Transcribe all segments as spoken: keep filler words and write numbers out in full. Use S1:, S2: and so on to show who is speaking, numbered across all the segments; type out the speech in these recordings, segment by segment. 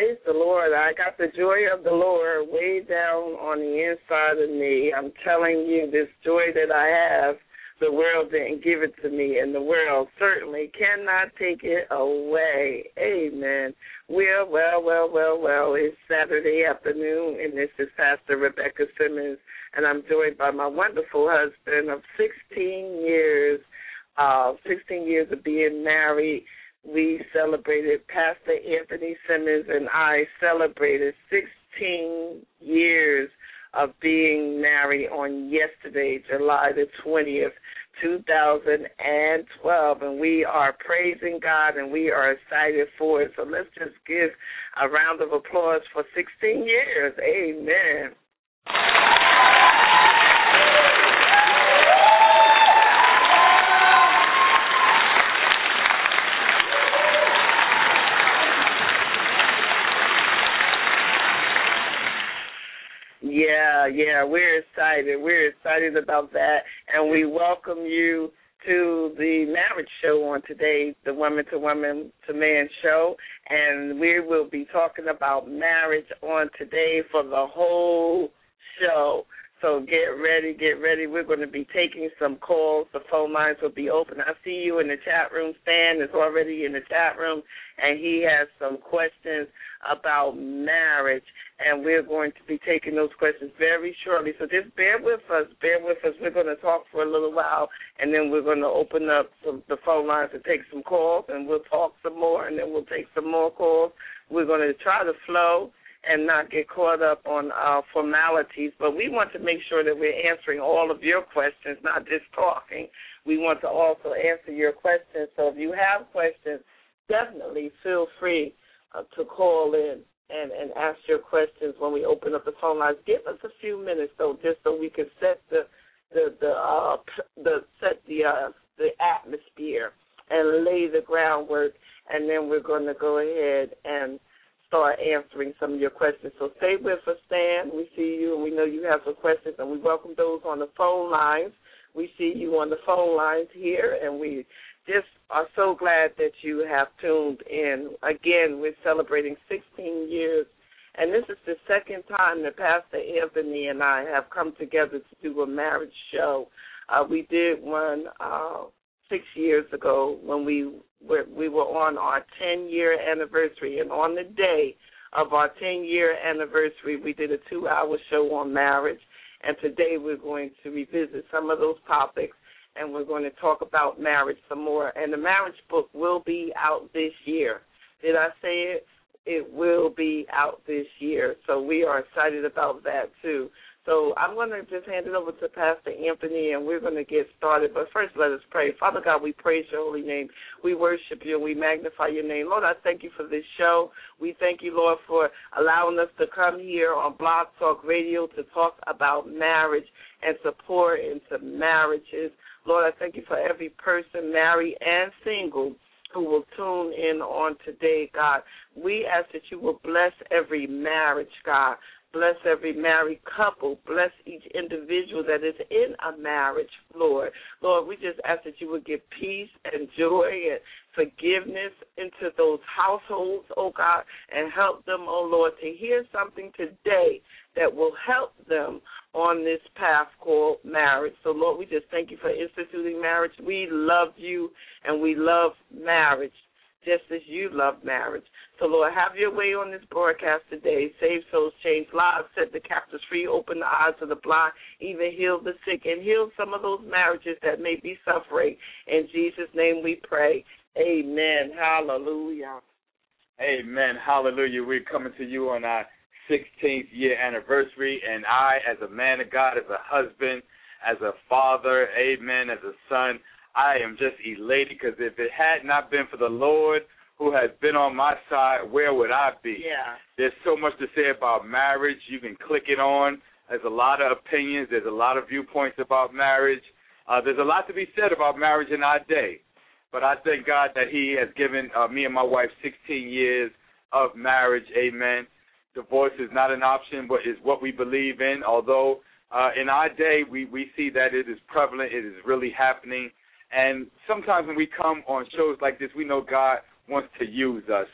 S1: Praise the Lord. I got the joy of the Lord way down on the inside of me. I'm telling you, this joy that I have, the world didn't give it to me, and the world certainly cannot take it away. Amen. Well, well, well, well, well, it's Saturday afternoon, and this is Pastor Rebecca Simmons, and I'm joined by my wonderful husband of sixteen years, uh, sixteen years of being married. We celebrated, Pastor Anthony Simmons and I celebrated sixteen years of being married on yesterday, July the twentieth, two thousand twelve, and we are praising God and we are excited for it. So let's just give a round of applause for sixteen years. Amen. Yeah, yeah, we're excited. We're excited about that, and we welcome you to the marriage show on today, the Woman to Woman to Man show, and we will be talking about marriage on today for the whole show. So get ready, get ready. We're going to be taking some calls. The phone lines will be open. I see you in the chat room. Stan is already in the chat room, and he has some questions about marriage, and we're going to be taking those questions very shortly. So just bear with us. Bear with us. We're going to talk for a little while, and then we're going to open up some, the phone lines and take some calls, and we'll talk some more, and then we'll take some more calls. We're going to try to flow and not get caught up on uh, formalities, but we want to make sure that we're answering all of your questions, not just talking. We want to also answer your questions. So if you have questions, definitely feel free uh, to call in and, and ask your questions when we open up the phone lines. Give us a few minutes, though, just so we can set the the the uh, the set the uh, the atmosphere and lay the groundwork, and then we're going to go ahead and start answering some of your questions. So stay with us, Stan. We see you, and we know you have some questions, and we welcome those on the phone lines. We see you on the phone lines here, and we just are so glad that you have tuned in. Again, we're celebrating sixteen years, and this is the second time that Pastor Anthony and I have come together to do a marriage show. Uh, we did one uh, six years ago when we were, we were on our ten-year anniversary, and on the day of our ten-year anniversary, we did a two-hour show on marriage, and today we're going to revisit some of those topics, and we're going to talk about marriage some more. And the marriage book will be out this year. Did I say it? It will be out this year, so we are excited about that, too. So I'm going to just hand it over to Pastor Anthony, and we're going to get started. But first, let us pray. Father God, we praise your holy name. We worship you, and we magnify your name. Lord, I thank you for this show. We thank you, Lord, for allowing us to come here on Blog Talk Radio to talk about marriage and support into marriages. Lord, I thank you for every person, married and single, who will tune in on today, God. We ask that you will bless every marriage, God. Bless every married couple. Bless each individual that is in a marriage, Lord. Lord, we just ask that you would give peace and joy and forgiveness into those households, oh God, and help them, oh Lord, to hear something today that will help them on this path called marriage. So, Lord, we just thank you for instituting marriage. We love you and we love marriage, just as you love marriage. So, Lord, have your way on this broadcast today. Save souls, change lives, set the captives free, open the eyes of the blind, even heal the sick, and heal some of those marriages that may be suffering. In Jesus' name we pray. Amen. Hallelujah.
S2: Amen. Hallelujah. We're coming to you on our sixteenth year anniversary, and I, as a man of God, as a husband, as a father, amen, as a son, I am just elated, because if it had not been for the Lord who has been on my side, where would I be?
S1: Yeah.
S2: There's so much to say about marriage. You can click it on. There's a lot of opinions. There's a lot of viewpoints about marriage. Uh, there's a lot to be said about marriage in our day. But I thank God that he has given uh, me and my wife sixteen years of marriage, amen. Divorce is not an option, but is what we believe in, although uh, in our day we, we see that it is prevalent, it is really happening. And sometimes when we come on shows like this, we know God wants to use us. Some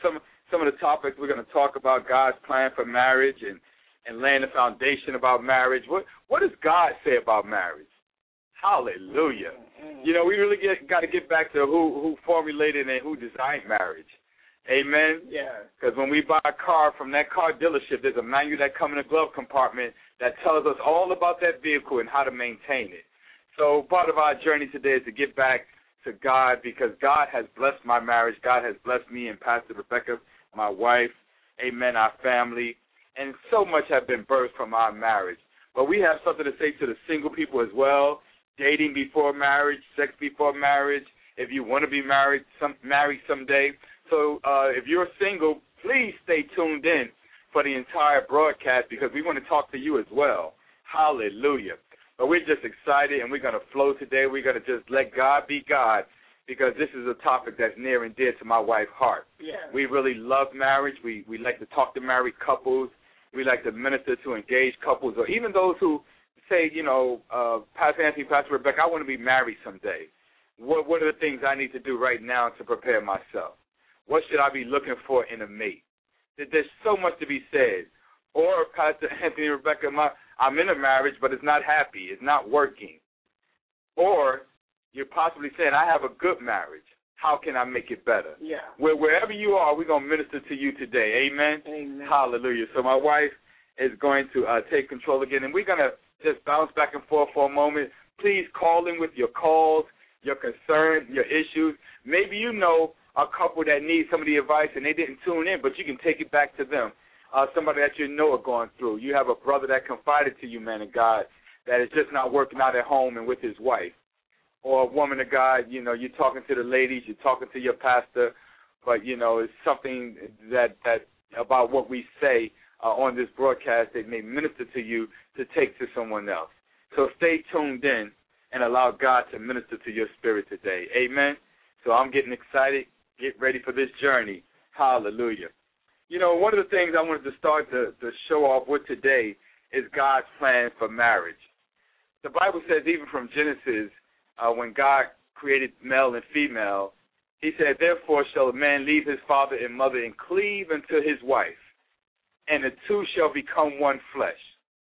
S2: some of the topics we're going to talk about, God's plan for marriage and, and laying the foundation about marriage. What what does God say about marriage? Hallelujah. Mm-hmm. You know, we really get got to get back to who, who formulated and who designed marriage. Amen?
S1: Yeah.
S2: Because when we buy a car from that car dealership, there's a manual that comes in the glove compartment that tells us all about that vehicle and how to maintain it. So part of our journey today is to get back to God, because God has blessed my marriage. God has blessed me and Pastor Rebecca, my wife, amen, our family, and so much have been birthed from our marriage. But we have something to say to the single people as well, dating before marriage, sex before marriage, if you want to be married, some, married someday. So uh, if you're single, please stay tuned in for the entire broadcast, because we want to talk to you as well. Hallelujah. But we're just excited, and we're going to flow today. We're going to just let God be God, because this is a topic that's near and dear to my wife's heart.
S1: Yeah.
S2: We really love marriage. We, we like to talk to married couples. We like to minister to engaged couples, or even those who say, you know, uh, Pastor Anthony, Pastor Rebecca, I want to be married someday. What, what are the things I need to do right now to prepare myself? What should I be looking for in a mate? There's so much to be said. Or, Pastor Anthony, Rebecca, my, I'm in a marriage, but it's not happy. It's not working. Or you're possibly saying, I have a good marriage. How can I make it better?
S1: Yeah.
S2: Where, wherever you are, we're going to minister to you today. Amen?
S1: Amen.
S2: Hallelujah. So my wife is going to uh, take control again, and we're going to just bounce back and forth for a moment. Please call in with your calls, your concerns, your issues. Maybe you know a couple that needs some of the advice and they didn't tune in, but you can take it back to them. Uh, somebody that you know are going through. You have a brother that confided to you, man of God, that is just not working out at home and with his wife. Or a woman of God, you know, you're talking to the ladies, you're talking to your pastor, but, you know, it's something that, that about what we say uh, on this broadcast that may minister to you to take to someone else. So stay tuned in and allow God to minister to your spirit today. Amen? So I'm getting excited. Get ready for this journey. Hallelujah. You know, one of the things I wanted to start to, to show off with today is God's plan for marriage. The Bible says, even from Genesis, uh, when God created male and female, he said, therefore shall a man leave his father and mother and cleave unto his wife, and the two shall become one flesh.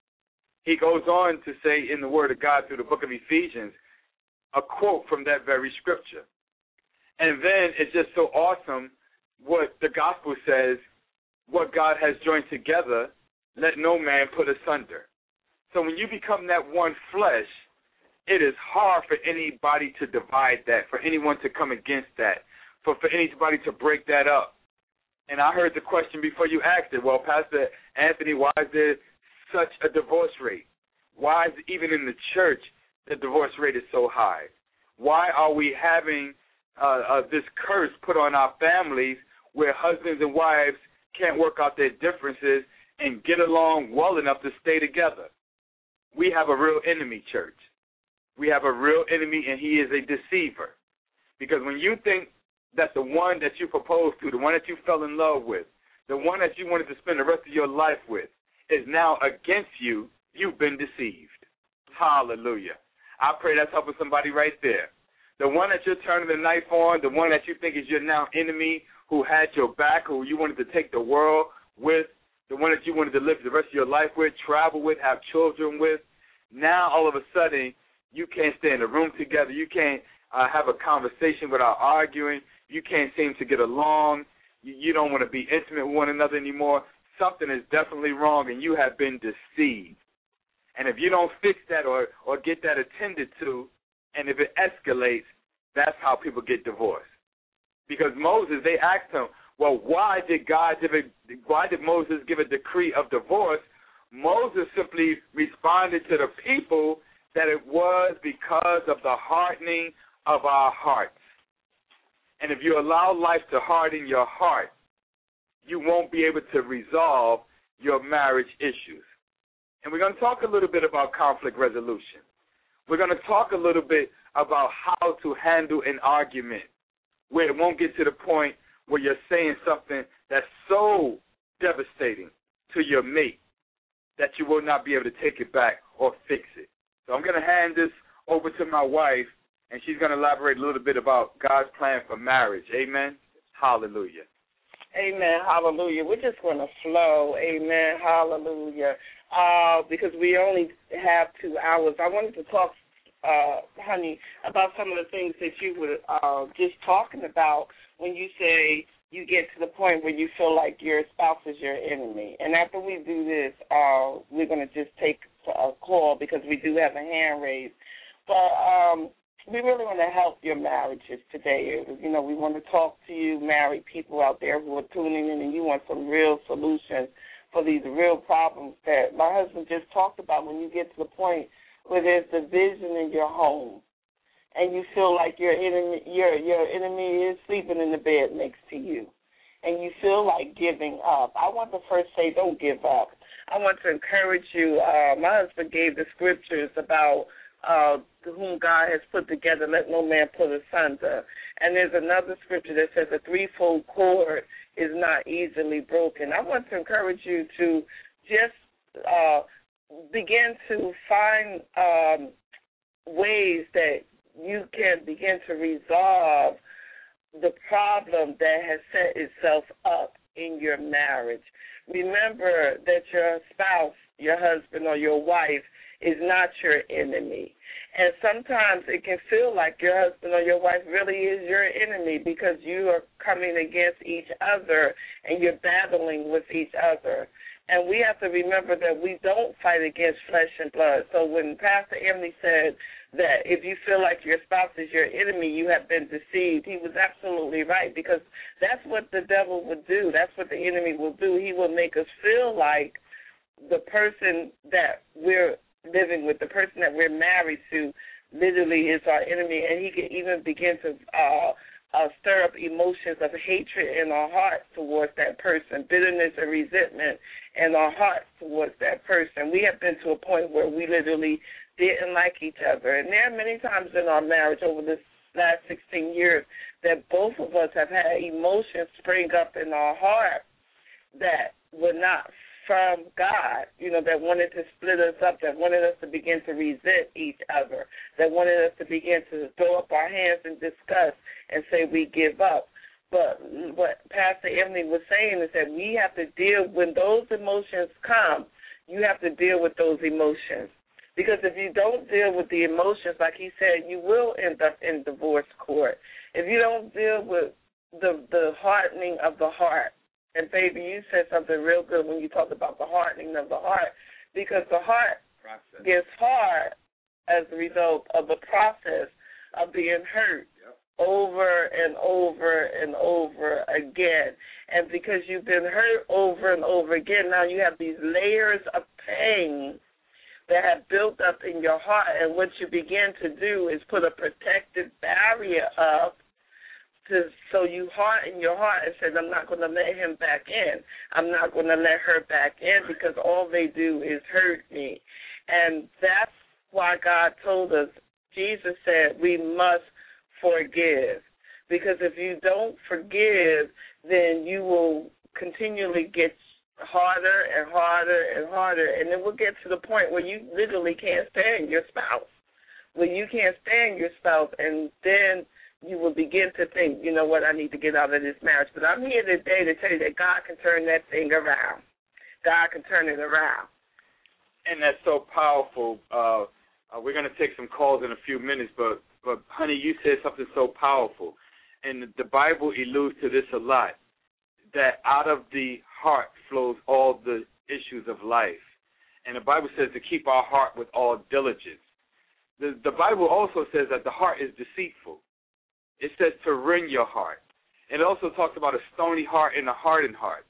S2: He goes on to say in the Word of God through the book of Ephesians, a quote from that very scripture. And then it's just so awesome what the gospel says, what God has joined together, let no man put asunder. So when you become that one flesh, it is hard for anybody to divide that, for anyone to come against that, for, for anybody to break that up. And I heard the question before you asked it, well, Pastor Anthony, why is there such a divorce rate? Why is even in the church the divorce rate is so high? Why are we having uh, uh, this curse put on our families where husbands and wives can't work out their differences and get along well enough to stay together? We have a real enemy, church. We have a real enemy, and he is a deceiver. Because when you think that the one that you proposed to, the one that you fell in love with, the one that you wanted to spend the rest of your life with, is now against you, you've been deceived. Hallelujah. I pray that's helping somebody right there. The one that you're turning the knife on, the one that you think is your now enemy, who had your back, who you wanted to take the world with, the one that you wanted to live the rest of your life with, travel with, have children with, now all of a sudden you can't stay in a room together. You can't uh, have a conversation without arguing. You can't seem to get along. You, you don't want to be intimate with one another anymore. Something is definitely wrong, and you have been deceived. And if you don't fix that or, or get that attended to, and if it escalates, that's how people get divorced. Because Moses, they asked him, well, why did God give a, why did Moses give a decree of divorce? Moses simply responded to the people that it was because of the hardening of our hearts. And if you allow life to harden your heart, you won't be able to resolve your marriage issues. And we're going to talk a little bit about conflict resolution. We're going to talk a little bit about how to handle an argument where it won't get to the point where you're saying something that's so devastating to your mate that you will not be able to take it back or fix it. So I'm going to hand this over to my wife, and she's going to elaborate a little bit about God's plan for marriage. Amen? Hallelujah.
S1: Amen. Hallelujah. We're just going to flow. Amen. Hallelujah. Uh, because we only have two hours. I wanted to talk, uh, honey, about some of the things that you were uh, just talking about when you say you get to the point where you feel like your spouse is your enemy. And after we do this, uh, we're going to just take a call because we do have a hand raised. But um, we really want to help your marriages today. You know, we want to talk to you married people out there who are tuning in and you want some real solutions for these real problems that my husband just talked about when you get to the point where there's division in your home and you feel like your enemy, your, your enemy is sleeping in the bed next to you and you feel like giving up. I want to first say don't give up. I want to encourage you. Uh, my husband gave the scriptures about uh, whom God has put together, let no man put asunder. And there's another scripture that says a threefold cord is not easily broken. I want to encourage you to just uh, begin to find um, ways that you can begin to resolve the problem that has set itself up in your marriage. Remember that your spouse, your husband, or your wife is not your enemy. And sometimes it can feel like your husband or your wife really is your enemy because you are coming against each other and you're battling with each other. And we have to remember that we don't fight against flesh and blood. So when Pastor Emily said that if you feel like your spouse is your enemy, you have been deceived, he was absolutely right because that's what the devil would do. That's what the enemy will do. He will make us feel like the person that we're living with, the person that we're married to, literally is our enemy, and he can even begin to uh, uh, stir up emotions of hatred in our hearts towards that person, bitterness and resentment in our hearts towards that person. We have been to a point where we literally didn't like each other, and there are many times in our marriage over this last sixteen years that both of us have had emotions spring up in our heart that were not from God, you know, that wanted to split us up, that wanted us to begin to resent each other, that wanted us to begin to throw up our hands in disgust and say we give up. But what Pastor Emily was saying is that we have to deal, when those emotions come, you have to deal with those emotions. Because if you don't deal with the emotions, like he said, you will end up in divorce court. If you don't deal with the the hardening of the heart, and, baby, you said something real good when you talked about the hardening of the heart, because the heart process gets hard as a result of the process of being hurt yep. over and over and over again. And because you've been hurt over and over again, now you have these layers of pain that have built up in your heart, and what you begin to do is put a protective barrier up To, so you harden your heart and said, I'm not going to let him back in. I'm not going to let her back in because all they do is hurt me. And that's why God told us, Jesus said, we must forgive. Because if you don't forgive, then you will continually get harder and harder and harder. And it will get to the point where you literally can't stand your spouse. Where you can't stand your spouse, and then you will begin to think, you know what, I need to get out of this marriage. But I'm here today to tell you that God can turn that thing around. God can turn it around.
S2: And that's so powerful. Uh, uh, we're going to take some calls in a few minutes, but, but, honey, you said something so powerful. And the Bible alludes to this a lot, that out of the heart flows all the issues of life. And the Bible says to keep our heart with all diligence. The, the Bible also says that the heart is deceitful. It says to rend your heart. And it also talks about a stony heart and a hardened heart.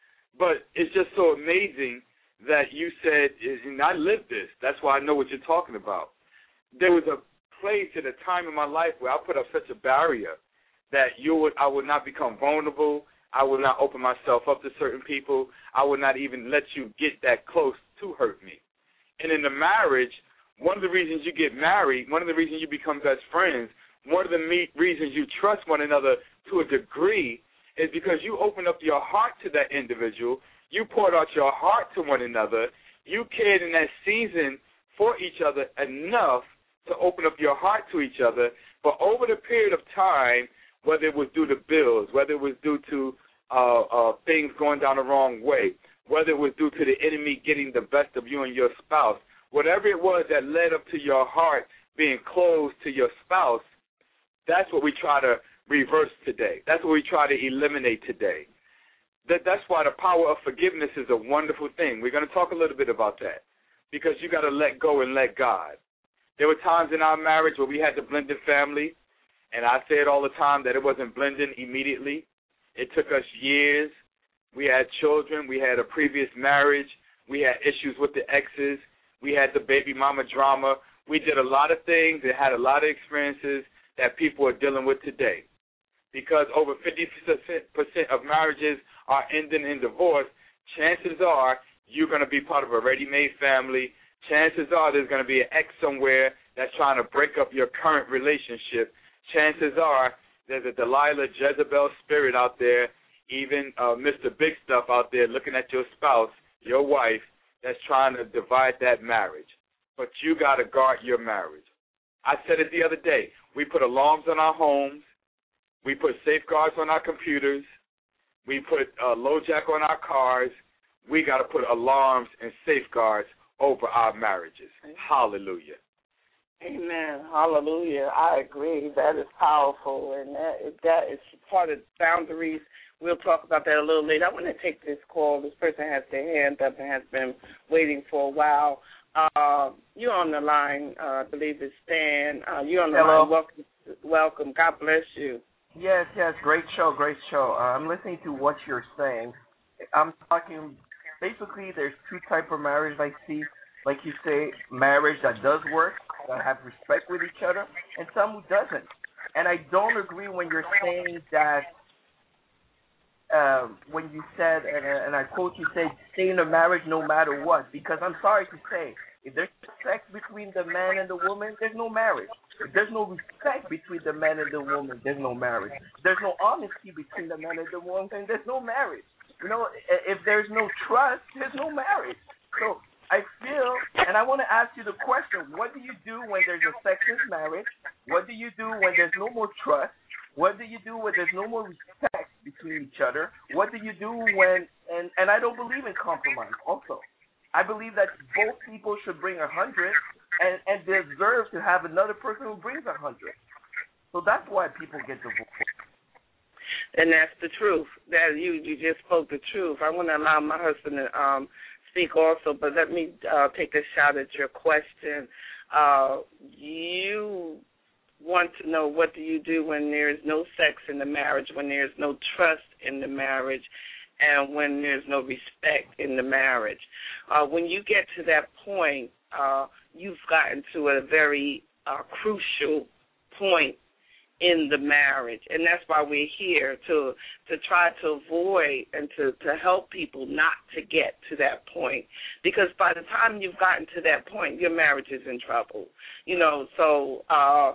S2: But it's just so amazing that you said, and I lived this. That's why I know what you're talking about. There was a place at a time in my life where I put up such a barrier that you would, I would not become vulnerable. I would not open myself up to certain people. I would not even let you get that close to hurt me. And in the marriage, one of the reasons you get married, one of the reasons you become best friends, one of the me- reasons you trust one another to a degree is because you open up your heart to that individual. You poured out your heart to one another. You cared in that season for each other enough to open up your heart to each other. But over the period of time, whether it was due to bills, whether it was due to uh, uh, things going down the wrong way, whether it was due to the enemy getting the best of you and your spouse, whatever it was that led up to your heart being closed to your spouse, that's what we try to reverse today. That's what we try to eliminate today. That, that's why the power of forgiveness is a wonderful thing. We're going to talk a little bit about that because you got to let go and let God. There were times in our marriage where we had the blended family, and I say it all the time that it wasn't blending immediately. It took us years. We had children. We had a previous marriage. We had issues with the exes. We had the baby mama drama. We did a lot of things and had a lot of experiences that people are dealing with today. Because over fifty percent of marriages are ending in divorce, chances are you're going to be part of a ready-made family. Chances are there's going to be an ex somewhere that's trying to break up your current relationship. Chances are there's a Delilah Jezebel spirit out there, even uh, Mister Big Stuff out there looking at your spouse, your wife, that's trying to divide that marriage. But you got to guard your marriage. I said it the other day. We put alarms on our homes. We put safeguards on our computers. We put uh, low jack on our cars. We got to put alarms and safeguards over our marriages. Hallelujah.
S1: Amen. Hallelujah. I agree. That is powerful, and that, that is part of boundaries. We'll talk about that a little later. I want to take this call. This person has their hand up and has been waiting for a while. Uh, you're on the line. Uh, I believe it's Stan. Uh, you're on the
S3: Hello.
S1: line. Welcome. Welcome. God bless you.
S3: Yes, yes, great show, great show. Uh, I'm listening to what you're saying. I'm talking, basically, there's two types of marriage I see. Like you say, marriage that does work, that have respect with each other, and some who doesn't. And I don't agree when you're saying that, uh, when you said, and, and I quote you said, stay in a marriage no matter what, because I'm sorry to say, if there's sex between the man and the woman, there's no marriage. If there's no respect between the man and the woman, there's no marriage. If there's no honesty between the man and the woman, there's no marriage. You know, if there's no trust, there's no marriage. So I feel, and I want to ask you the question, what do you do when there's a sexist marriage? What do you do when there's no more trust? What do you do when there's no more respect between each other? What do you do when, and, and I don't believe in compromise also. I believe that both people should bring a hundred and, and deserve to have another person who brings a hundred. So that's why people get divorced.
S1: And that's the truth. That you, you just spoke the truth. I want to allow my husband to um, speak also, but let me uh, take a shot at your question. Uh, you want to know what do you do when there's no sex in the marriage, when there's no trust in the marriage, and when there's no respect in the marriage. Uh, when you get to that point, uh, you've gotten to a very uh, crucial point in the marriage, and that's why we're here, to to try to avoid and to, to help people not to get to that point, because by the time you've gotten to that point, your marriage is in trouble. You know, so uh,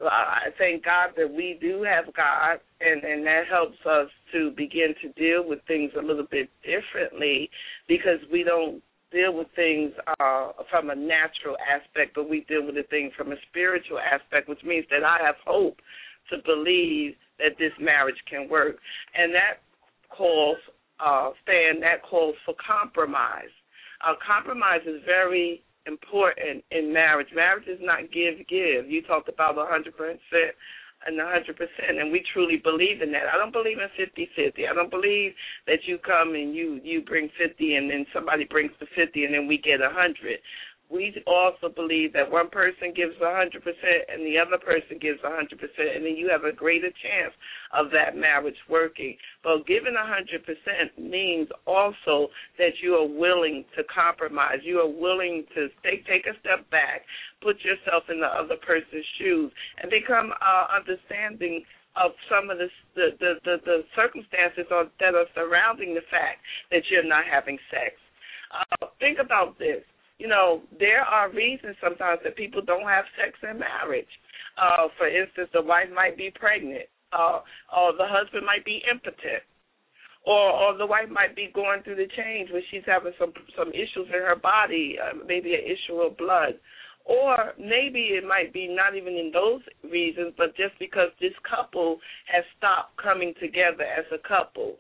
S1: I thank God that we do have God, and, and that helps us to begin to deal with things a little bit differently, because we don't deal with things uh, from a natural aspect, but we deal with the things from a spiritual aspect, which means that I have hope to believe that this marriage can work. And that calls, uh, Stan, that calls for compromise. Uh, compromise is very important in marriage. Marriage is not give-give. You talked about one hundred percent and one hundred percent, and we truly believe in that. I don't believe in fifty-fifty. I don't believe that you come and you, you bring fifty and then somebody brings the fifty and then we get one hundred. We also believe that one person gives one hundred percent and the other person gives one hundred percent, and then you have a greater chance of that marriage working. But giving one hundred percent means also that you are willing to compromise. You are willing to take, take a step back, put yourself in the other person's shoes, and become uh, understanding of some of the the, the, the, the circumstances that are surrounding the fact that you're not having sex. Uh, think about this. You know, there are reasons sometimes that people don't have sex in marriage. Uh, for instance, the wife might be pregnant, uh, or the husband might be impotent, or, or the wife might be going through the change where she's having some, some issues in her body, uh, maybe an issue of blood. Or maybe it might be not even in those reasons, but just because this couple has stopped coming together as a couple.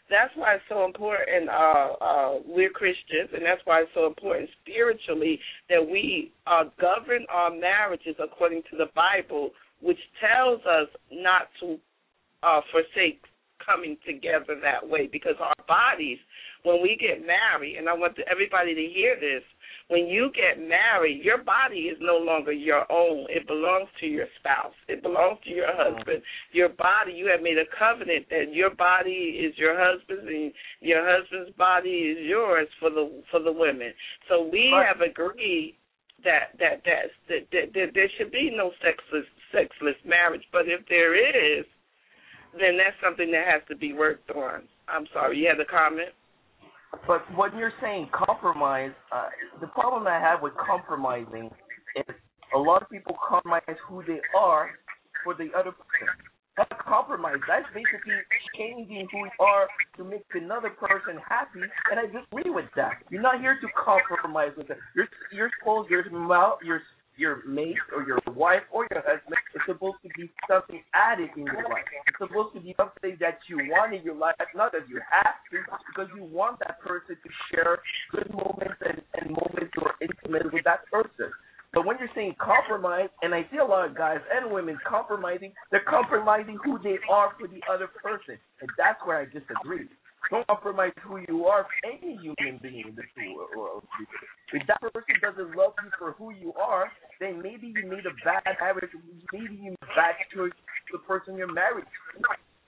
S1: That's why it's so important. Uh, uh, we're Christians, and that's why it's so important spiritually that we uh, govern our marriages according to the Bible, which tells us not to uh, forsake coming together that way, because our bodies, when we get married, and I want everybody to hear this, when you get married, your body is no longer your own. It belongs to your spouse. It belongs to your husband. Your body, you have made a covenant that your body is your husband's and your husband's body is yours for the for the women. So we
S3: right.
S1: have agreed that that, that that that that there should be no sexless sexless marriage. But if there is, then that's something that has to be worked on. I'm sorry, you had a comment?
S3: But when you're saying compromise, uh, the problem I have with compromising is a lot of people compromise who they are for the other person. That's compromise. That's basically changing who you are to make another person happy, and I disagree with that. You're not here to compromise with them. You're, you're supposed, your mouth, your your mate or your wife or your husband is supposed to be something added in your life. It's supposed to be something that you want in your life, not that you have to, because you want that person to share good moments and, and moments who are intimate with that person. But when you're saying compromise, and I see a lot of guys and women compromising, they're compromising who they are for the other person. And that's where I disagree. Don't compromise who you are for any human being in this world. If that person doesn't love you for who you are, then maybe you made a bad habit. Maybe you made a bad choice to the person you're married to.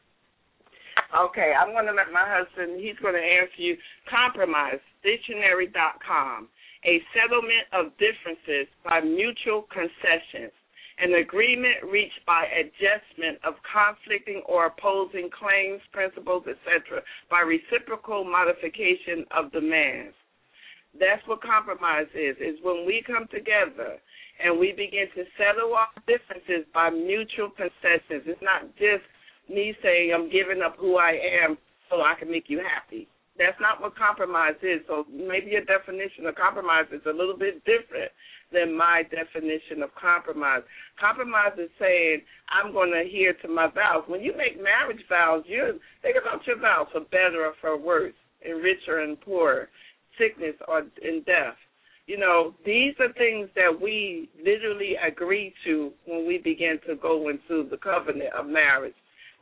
S1: Okay, I'm going to let my husband, he's going to answer you. Compromise, dictionary dot com, a settlement of differences by mutual concessions, an agreement reached by adjustment of conflicting or opposing claims, principles, et cetera, by reciprocal modification of demands. That's what compromise is, is when we come together and we begin to settle our differences by mutual concessions. It's not just me saying I'm giving up who I am so I can make you happy. That's not what compromise is. So maybe your definition of compromise is a little bit different than my definition of compromise. Compromise is saying I'm going to adhere to my vows. When you make marriage vows, you think about your vows for better or for worse, in richer and poorer, sickness or in death. You know, these are things that we literally agree to when we begin to go into the covenant of marriage.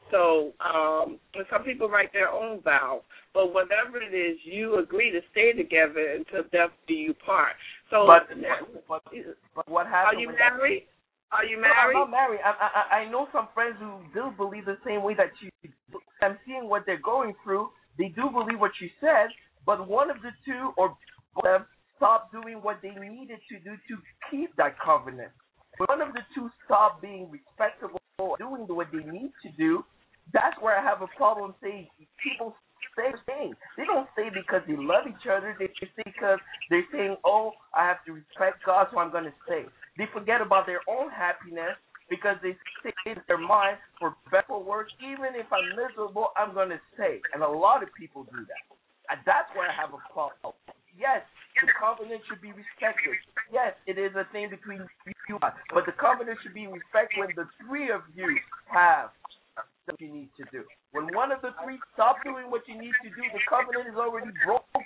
S1: So um, some people write their own vows, but whatever it is, you agree to stay together until death do you part. So,
S3: but, but, but what happens?
S1: Are you married? That? Are you married?
S3: No, I'm not married. I, I I know some friends who do believe the same way that you. I'm seeing what they're going through. They do believe what you said, but one of the two or both of them stopped doing what they needed to do to keep that covenant. When one of the two stopped being respectable, doing what they need to do, that's where I have a problem saying people say things. They don't say because they love each other. They say because they're saying, oh, I have to respect God, so I'm going to stay. They forget about their own happiness because they say in their mind, for better or worse, even if I'm miserable, I'm going to stay. And a lot of people do that. And that's where I have a problem. Yes, the covenant should be respected. Yes, it is a thing between you, but the covenant should be respected when the three of you have what you need to do. When one of the three stop doing what you need to do, the covenant is already broken.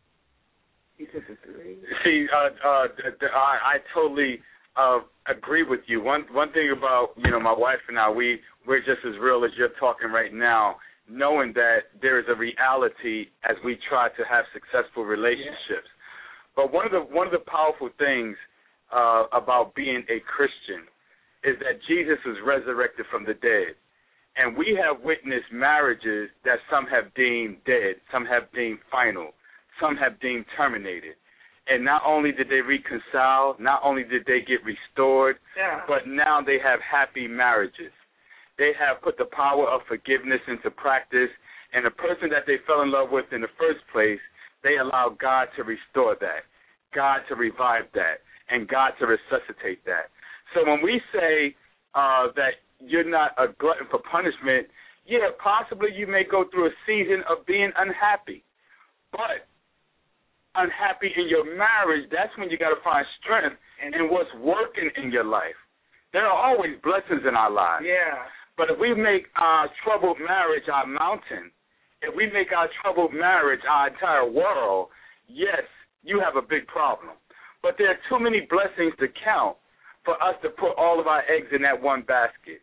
S2: See, uh, uh, I, I totally uh, agree with you. One one thing about, you know, my wife and I, we, we're just as real as you're talking right now, knowing that there is a reality as we try to have successful relationships. Yeah. But one of the one of the powerful things uh, about being a Christian is that Jesus was resurrected from the dead. And we have witnessed marriages that some have deemed dead, some have deemed final, some have deemed terminated. And not only did they reconcile, not only did they get restored, yeah. but now they have happy marriages. They have put the power of forgiveness into practice, and the person that they fell in love with in the first place, they allow God to restore that, God to revive that, and God to resuscitate that. So when we say uh, that you're not a glutton for punishment, yeah, possibly you may go through a season of being unhappy. But unhappy in your marriage, that's when you got to find strength in what's working in your life. There are always blessings in our lives.
S1: Yeah.
S2: But if we make our troubled marriage our mountain, if we make our troubled marriage our entire world, yes, you have a big problem. But there are too many blessings to count for us to put all of our eggs in that one basket.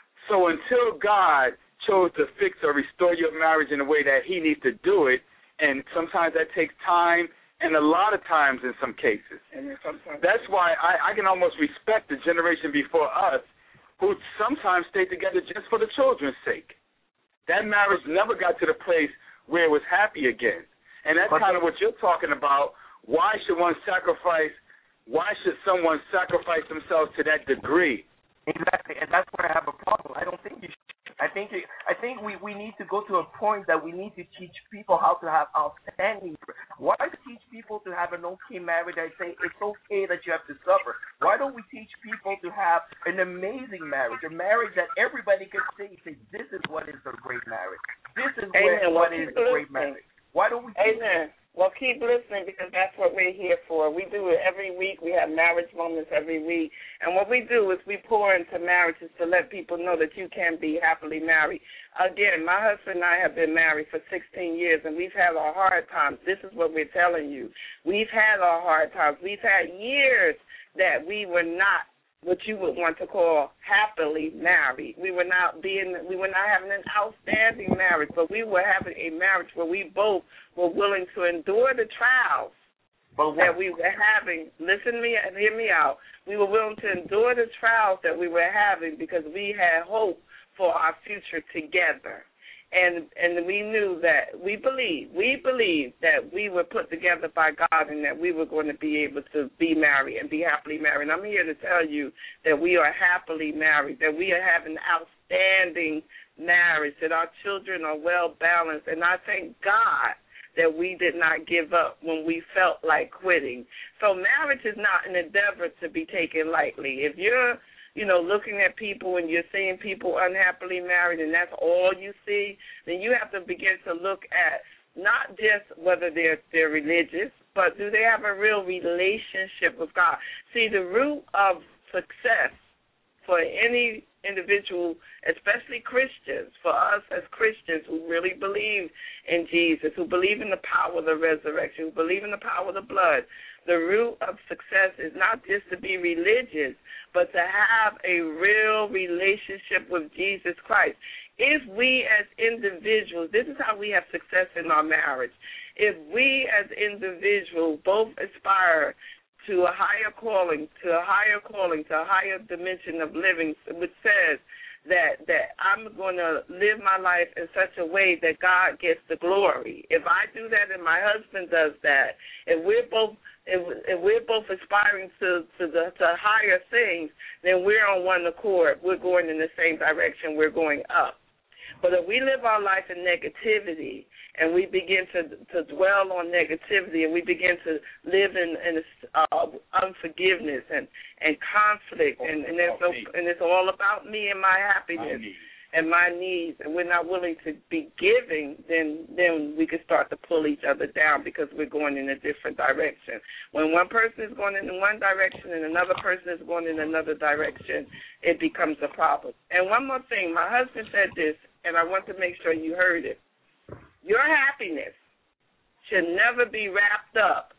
S2: So until God chose to fix or restore your marriage in the way that he needs to do it, and sometimes that takes time, and a lot of times in some cases. That's why I, I can almost respect the generation before us who sometimes stay together just for the children's sake. That marriage never got to the place where it was happy again. And that's kind of what you're talking about. Why should one sacrifice, why should someone sacrifice themselves to that degree?
S3: Exactly, and that's where I have a problem. I don't think you should. I think I think we, we need to go to a point that we need to teach people how to have outstanding. Why teach people to have an okay marriage? I say it's okay that you have to suffer. Why don't we teach people to have an amazing marriage, a marriage that everybody can say, say this is what is a great marriage. This is where, what is a great marriage. Why don't we teach
S1: Amen. Well, keep listening because that's what we're here for. We do it every week. We have marriage moments every week. And what we do is we pour into marriages to let people know that you can be happily married. Again, my husband and I have been married for sixteen years, and we've had our hard times. This is what we're telling you. We've had our hard times. We've had years that we were not what you would want to call happily married. We were not being, we were not having an outstanding marriage, but we were having a marriage where we both were willing to endure the trials that we were having. Listen to me and hear me out. We were willing to endure the trials that we were having because we had hope for our future together. And and we knew that, we believed, we believed that we were put together by God and that we were going to be able to be married and be happily married. And I'm here to tell you that we are happily married, that we are having outstanding marriage, that our children are well balanced. And I thank God that we did not give up when we felt like quitting. So marriage is not an endeavor to be taken lightly. If you're you know, looking at people and you're seeing people unhappily married and that's all you see, then you have to begin to look at not just whether they're they're religious, but do they have a real relationship with God? See, the root of success for any individual, especially Christians, for us as Christians who really believe in Jesus, who believe in the power of the resurrection, who believe in the power of the blood, the root of success is not just to be religious, but to have a real relationship with Jesus Christ. If we as individuals, this is how we have success in our marriage. If we as individuals both aspire to a higher calling, to a higher calling, to a higher dimension of living, which says that that I'm going to live my life in such a way that God gets the glory. If I do that and my husband does that, if we're both if, if we're both aspiring to to the to higher things, then we're on one accord. We're going in the same direction. We're going up. But if we live our life in negativity and we begin to to dwell on negativity and we begin to live in, in uh, unforgiveness and, and conflict and, and, there's no, and it's all about me and my happiness and my needs, and we're not willing to be giving, then then we can start to pull each other down because we're going in a different direction. When one person is going in one direction and another person is going in another direction, it becomes a problem. And one more thing, my husband said this, and I want to make sure you heard it. Your happiness should never be wrapped up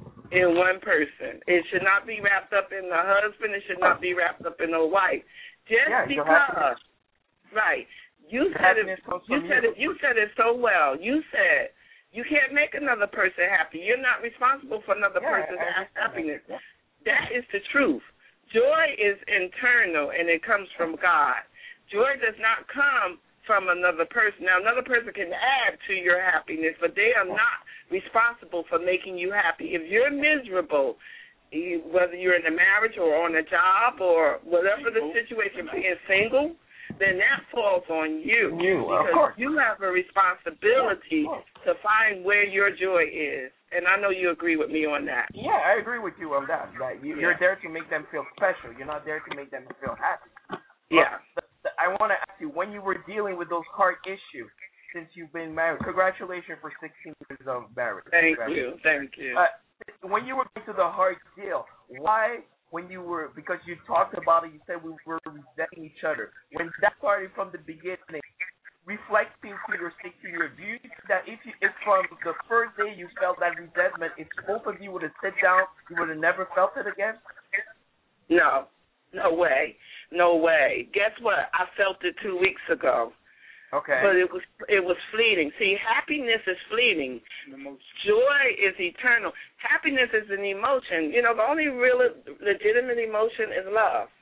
S1: in one person. It should not be wrapped up in the husband. It should not be wrapped up in a wife. Just
S3: yeah,
S1: because, right? You said it. You said it. You said it so well. You said you can't make another person happy. You're not responsible for another
S3: yeah,
S1: person's
S3: I, I,
S1: happiness.
S3: Yeah.
S1: That is the truth. Joy is internal, and it comes from God. Joy does not come from another person. Now, another person can add to your happiness, but they are not responsible for making you happy. If you're miserable, you, whether you're in a marriage or on a job or whatever the situation, being single, then that falls on you.
S3: You,
S1: because
S3: of course.
S1: You have a responsibility to find where your joy is. And I know you agree with me on that.
S3: Yeah, I agree with you on that. That you,
S1: yeah.
S3: You're there to make them feel special. You're not there to make them feel happy.
S1: Yeah.
S3: But I want to ask you, when you were dealing with those hard issues since you've been married, congratulations for sixteen years of marriage.
S1: Thank you, thank you.
S3: Uh, when you were going through the hard deal, why, when you were, because you talked about it, you said we were resenting each other. When that started from the beginning, reflecting to your sixteen-year, do you think that if you, if from the first day you felt that resentment, if both of you would have sit down, you would have never felt it again?
S1: No, no way, no way. Guess what? I felt it two weeks ago.
S3: Okay.
S1: But it was it was fleeting. See, happiness is fleeting. Joy is eternal. Happiness is an emotion. You know, the only real legitimate emotion is love.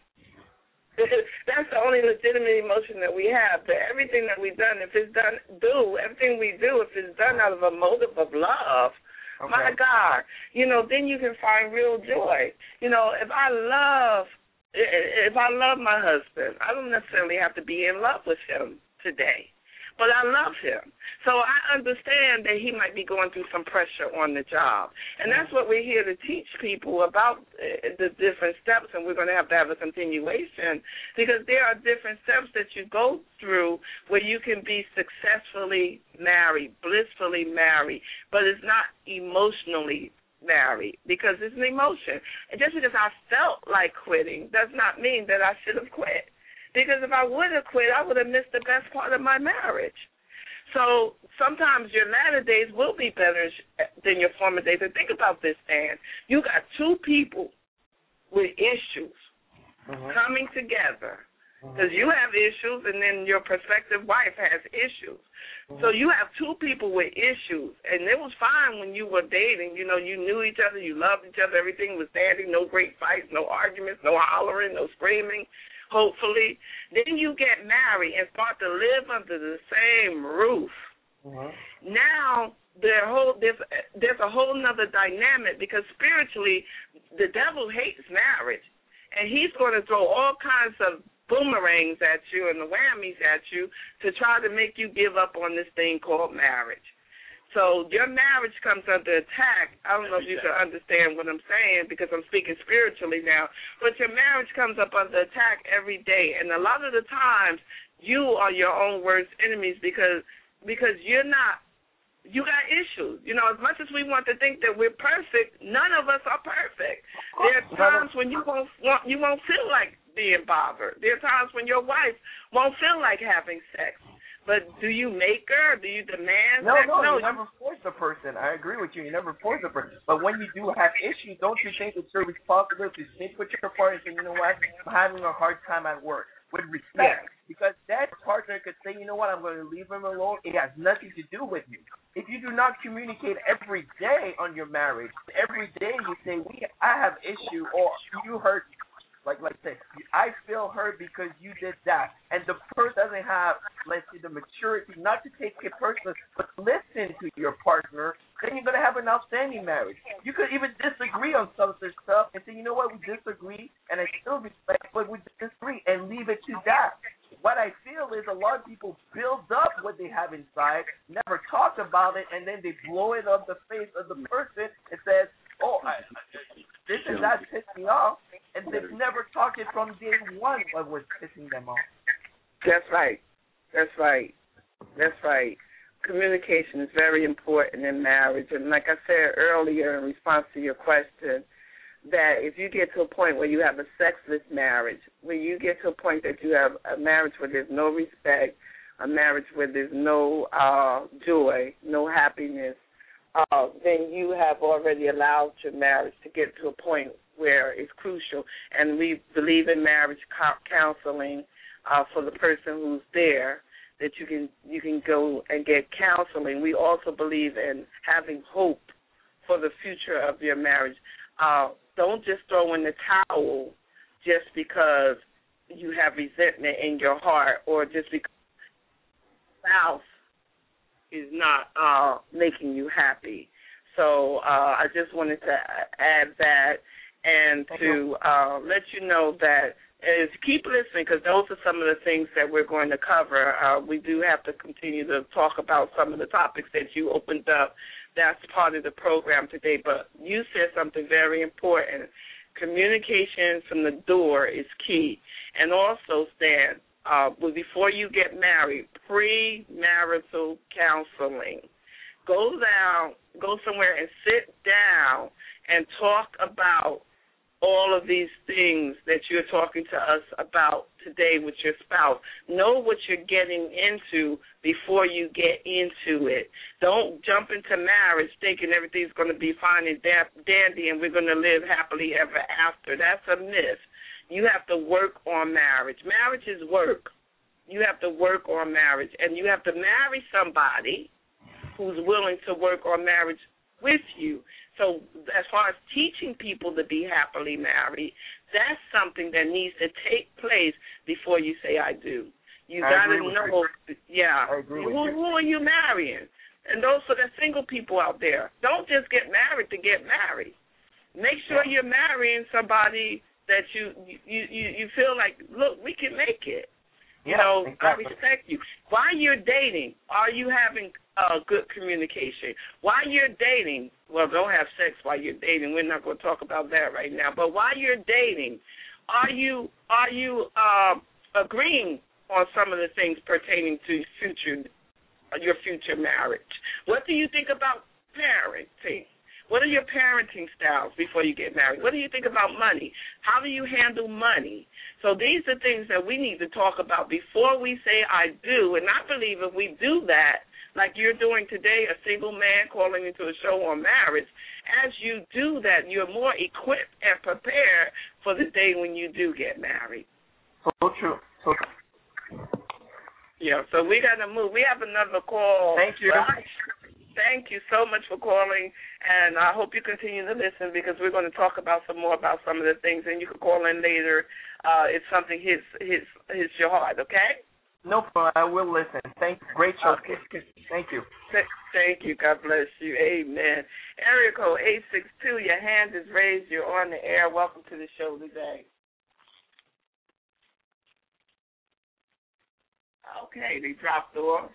S1: That's the only legitimate emotion that we have. That everything that we've done, if it's done, do everything we do, if it's done out of a motive of love, okay. My God, you know, then you can find real joy. You know, if I love, if I love my husband, I don't necessarily have to be in love with him today, but I love him. So I understand that he might be going through some pressure on the job. And that's what we're here to teach people about the different steps, and we're going to have to have a continuation because there are different steps that you go through where you can be successfully married, blissfully married, but it's not emotionally married because it's an emotion. And just because I felt like quitting does not mean that I should have quit. Because if I would have quit, I would have missed the best part of my marriage. So sometimes your latter days will be better than your former days. And think about this, Dan. You got two people with issues uh-huh. coming together because uh-huh. you have issues and then your prospective wife has issues. Uh-huh. So you have two people with issues. And it was fine when you were dating. You know, you knew each other. You loved each other. Everything was dandy. No great fights, no arguments, no hollering, no screaming. Hopefully, then you get married and start to live under the same roof. Uh-huh. Now there whole there's there's a whole nother dynamic because spiritually, the devil hates marriage, and he's going to throw all kinds of boomerangs at you and the whammies at you to try to make you give up on this thing called marriage. So your marriage comes under attack. I don't know if you can understand what I'm saying because I'm speaking spiritually now, but your marriage comes up under attack every day. And a lot of the times you are your own worst enemies because because you're not, you got issues. You know, as much as we want to think that we're perfect, none of us are perfect. There are times when you won't want, you won't feel like being bothered. There are times when your wife won't feel like having sex. But do you make her? Do you demand
S3: no,
S1: sex?
S3: No,
S1: no,
S3: you never force a person. I agree with you. You never force a person. But when you do have issues, don't you think it's your responsibility to think with your partner and say, you know what, I'm having a hard time at work with respect. Yeah. Because that partner could say, you know what, I'm going to leave him alone. It has nothing to do with you. If you do not communicate every day on your marriage, every day you say, we, I have issue or you hurt me. Like, like I said, I feel hurt because you did that. And the person doesn't have, let's say, the maturity not to take it personally, but listen to your partner, then you're going to have an outstanding marriage. You could even disagree on some of this stuff and say, you know what, we disagree, and I still respect, but we disagree, and leave it to that. What I feel is a lot of people build up what they have inside, never talk about it, and then they blow it on the face of the person and says, oh, I, this and that pissed me off, and they've never talked it from day one what was pissing them off.
S1: That's right. That's right. That's right. Communication is very important in marriage, and like I said earlier in response to your question, that if you get to a point where you have a sexless marriage, where you get to a point that you have a marriage where there's no respect, a marriage where there's no uh, joy, no happiness, uh, then you have already allowed your marriage to get to a point where it's crucial. And we believe in marriage counseling uh, for the person who's there, that you can you can go and get counseling. We also believe in having hope for the future of your marriage. Uh, don't just throw in the towel just because you have resentment in your heart or just because spouse is not uh, making you happy. So uh, I just wanted to add that and to uh, let you know that is keep listening because those are some of the things that we're going to cover. Uh, we do have to continue to talk about some of the topics that you opened up. That's part of the program today. But you said something very important. Communication from the door is key. And also, Stan, uh, before you get married, premarital counseling. Go down, go somewhere and sit down and talk about all of these things that you're talking to us about today with your spouse. Know what you're getting into before you get into it. Don't jump into marriage thinking everything's going to be fine and dandy and we're going to live happily ever after. That's a myth. You have to work on marriage. Marriage is work. You have to work on marriage, and you have to marry somebody who's willing to work on marriage with you. So as far as teaching people to be happily married, that's something that needs to take place before you say I do. You got to know, you. yeah, who, who are you marrying? And those for the single people out there, don't just get married to get married. Make sure you're marrying somebody that you you, you, you feel like, look, we can make it. You
S3: yeah,
S1: know,
S3: exactly.
S1: I respect you. While you're dating, are you having uh, good communication? While you're dating, well, don't have sex while you're dating. We're not going to talk about that right now. But while you're dating, are you are you uh, agreeing on some of the things pertaining to future your future marriage? What do you think about parenting? What are your parenting styles before you get married? What do you think about money? How do you handle money? So these are things that we need to talk about before we say I do. And I believe if we do that, like you're doing today, a single man calling into a show on marriage, as you do that, you're more equipped and prepared for the day when you do get married.
S3: So true. So true.
S1: Yeah, so we got to move. We have another call.
S3: Thank you.
S1: Right? Thank you so much for calling, and I hope you continue to listen because we're going to talk about some more about some of the things, and you can call in later uh, if something hits hits hits your heart. Okay?
S3: No problem. I will listen. Thank you. Great show.
S1: Okay.
S3: Thank you.
S1: Thank you. God bless you. Amen. Area code eight six two. Your hand is raised. You're on the air. Welcome to the show today. Okay, they dropped off.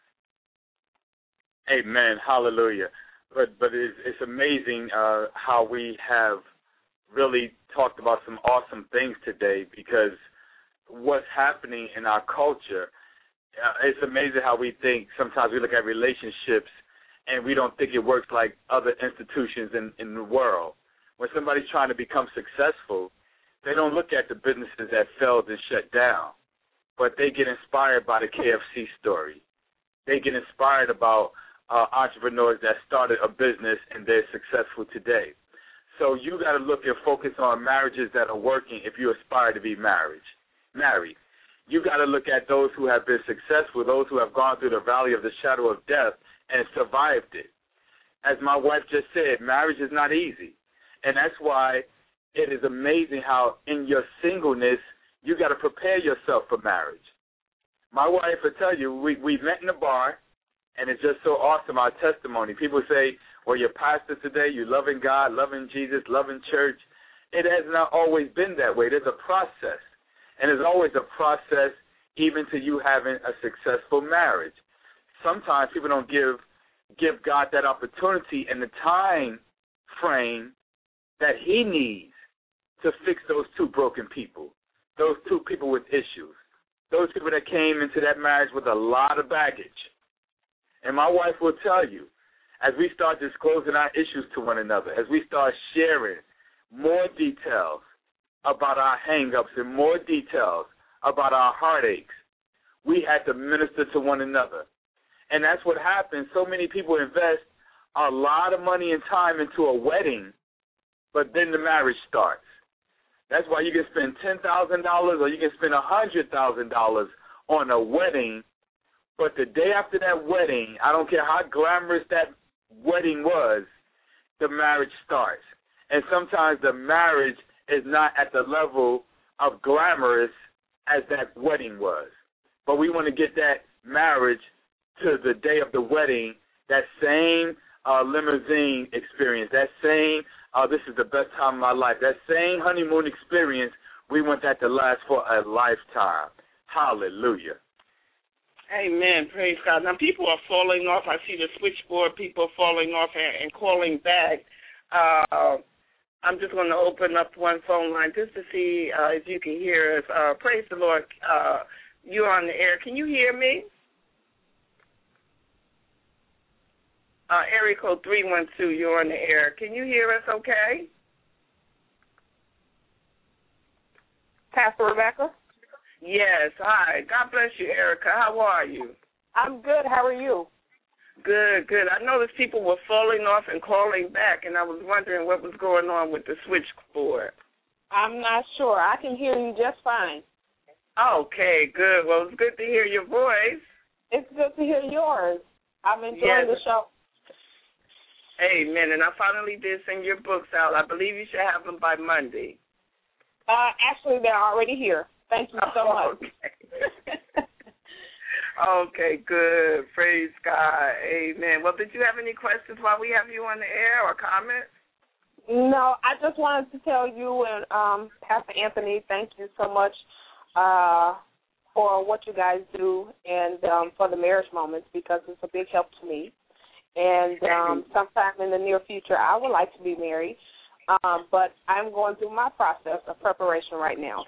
S2: Amen. Hallelujah. But but it's, it's amazing uh, how we have really talked about some awesome things today because what's happening in our culture, uh, it's amazing how we think sometimes we look at relationships and we don't think it works like other institutions in, in the world. When somebody's trying to become successful, they don't look at the businesses that failed and shut down, but they get inspired by the K F C story. They get inspired about Uh, entrepreneurs that started a business and they're successful today. So you got to look and focus on marriages that are working if you aspire to be married. Married. You got to look at those who have been successful, those who have gone through the valley of the shadow of death and survived it. As my wife just said, marriage is not easy. And that's why it is amazing how in your singleness you got to prepare yourself for marriage. My wife will tell you, we, we met in a bar, and it's just so awesome, our testimony. People say, well, you're pastor today, you're loving God, loving Jesus, loving church. It has not always been that way. There's a process, and there's always a process even to you having a successful marriage. Sometimes people don't give give God that opportunity and the time frame that he needs to fix those two broken people, those two people with issues, those people that came into that marriage with a lot of baggage. And my wife will tell you, as we start disclosing our issues to one another, as we start sharing more details about our hang-ups and more details about our heartaches, we had to minister to one another. And that's what happens. So many people invest a lot of money and time into a wedding, but then the marriage starts. That's why you can spend ten thousand dollars or you can spend one hundred thousand dollars on a wedding. But the day after that wedding, I don't care how glamorous that wedding was, the marriage starts. And sometimes the marriage is not at the level of glamorous as that wedding was. But we want to get that marriage to the day of the wedding, that same uh, limousine experience, that same, uh, this is the best time of my life, that same honeymoon experience, we want that to last for a lifetime. Hallelujah.
S1: Amen. Praise God. Now, people are falling off. I see the switchboard, people falling off and, and calling back. Uh, I'm just going to open up one phone line just to see uh, if you can hear us. Uh, praise the Lord. Uh, you're on the air. Can you hear me? Uh, area code three one two, you're on the air. Can you hear us okay?
S4: Pastor Rebecca?
S1: Yes, hi. God bless you, Erica. How are you?
S4: I'm good. How are you?
S1: Good, good. I noticed people were falling off and calling back, and I was wondering what was going on with the switchboard.
S4: I'm not sure. I can hear you just fine.
S1: Okay, good. Well, it's good to hear your voice.
S4: It's good to hear yours. I'm enjoying
S1: yes.
S4: the show.
S1: Amen. And I finally did send your books out. I believe you should have them by Monday.
S4: Uh, actually, they're already here. Thank you so much.
S1: Okay. Okay, good. Praise God. Amen. Well, did you have any questions while we have you on the air or comments?
S4: No, I just wanted to tell you and um, Pastor Anthony, thank you so much uh, for what you guys do and um, for the marriage moments, because it's a big help to me. And um, sometime in the near future, I would like to be married, um, but I'm going through my process of preparation right now.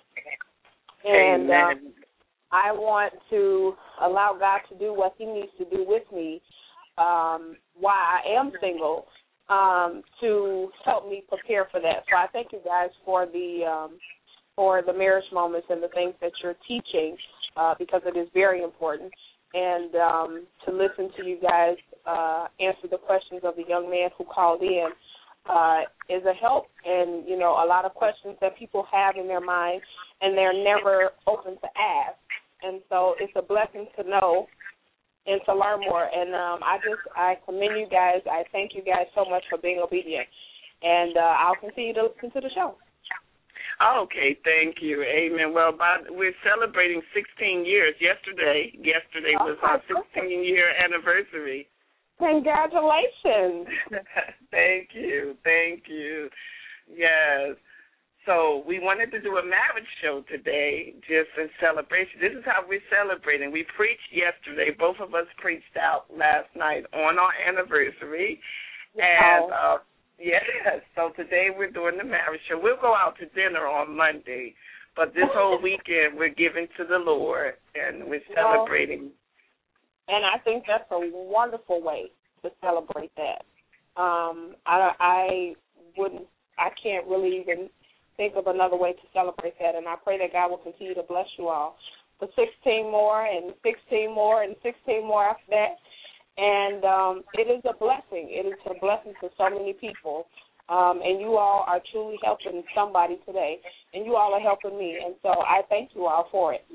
S4: And um, I want to allow God to do what he needs to do with me um, while I am single um, to help me prepare for that. So I thank you guys for the um, for the marriage moments and the things that you're teaching uh, because it is very important. And um, to listen to you guys uh, answer the questions of the young man who called in uh, is a help. And, you know, a lot of questions that people have in their mind and they're never open to ask. And so it's a blessing to know and to learn more. And um, I just, I commend you guys. I thank you guys so much for being obedient. And uh, I'll continue to listen to the show.
S1: Okay, thank you. Amen. Well, by, we're celebrating sixteen years. Yesterday, yesterday was our sixteen-year anniversary.
S4: Congratulations.
S1: Thank you. Thank you. Yes. So we wanted to do a marriage show today just in celebration. This is how we're celebrating. We preached yesterday. Both of us preached out last night on our anniversary. Wow. And, uh, yes, so today we're doing the marriage show. We'll go out to dinner on Monday, but this whole weekend we're giving to the Lord, and we're celebrating.
S4: And I think that's a wonderful way to celebrate that. Um, I, I wouldn't, I can't really even think of another way to celebrate that, and I pray that God will continue to bless you all for sixteen more and sixteen more and sixteen more after that. And um, it is a blessing. It is a blessing to so many people, um, and you all are truly helping somebody today, and you all are helping me, and so I thank you all for it.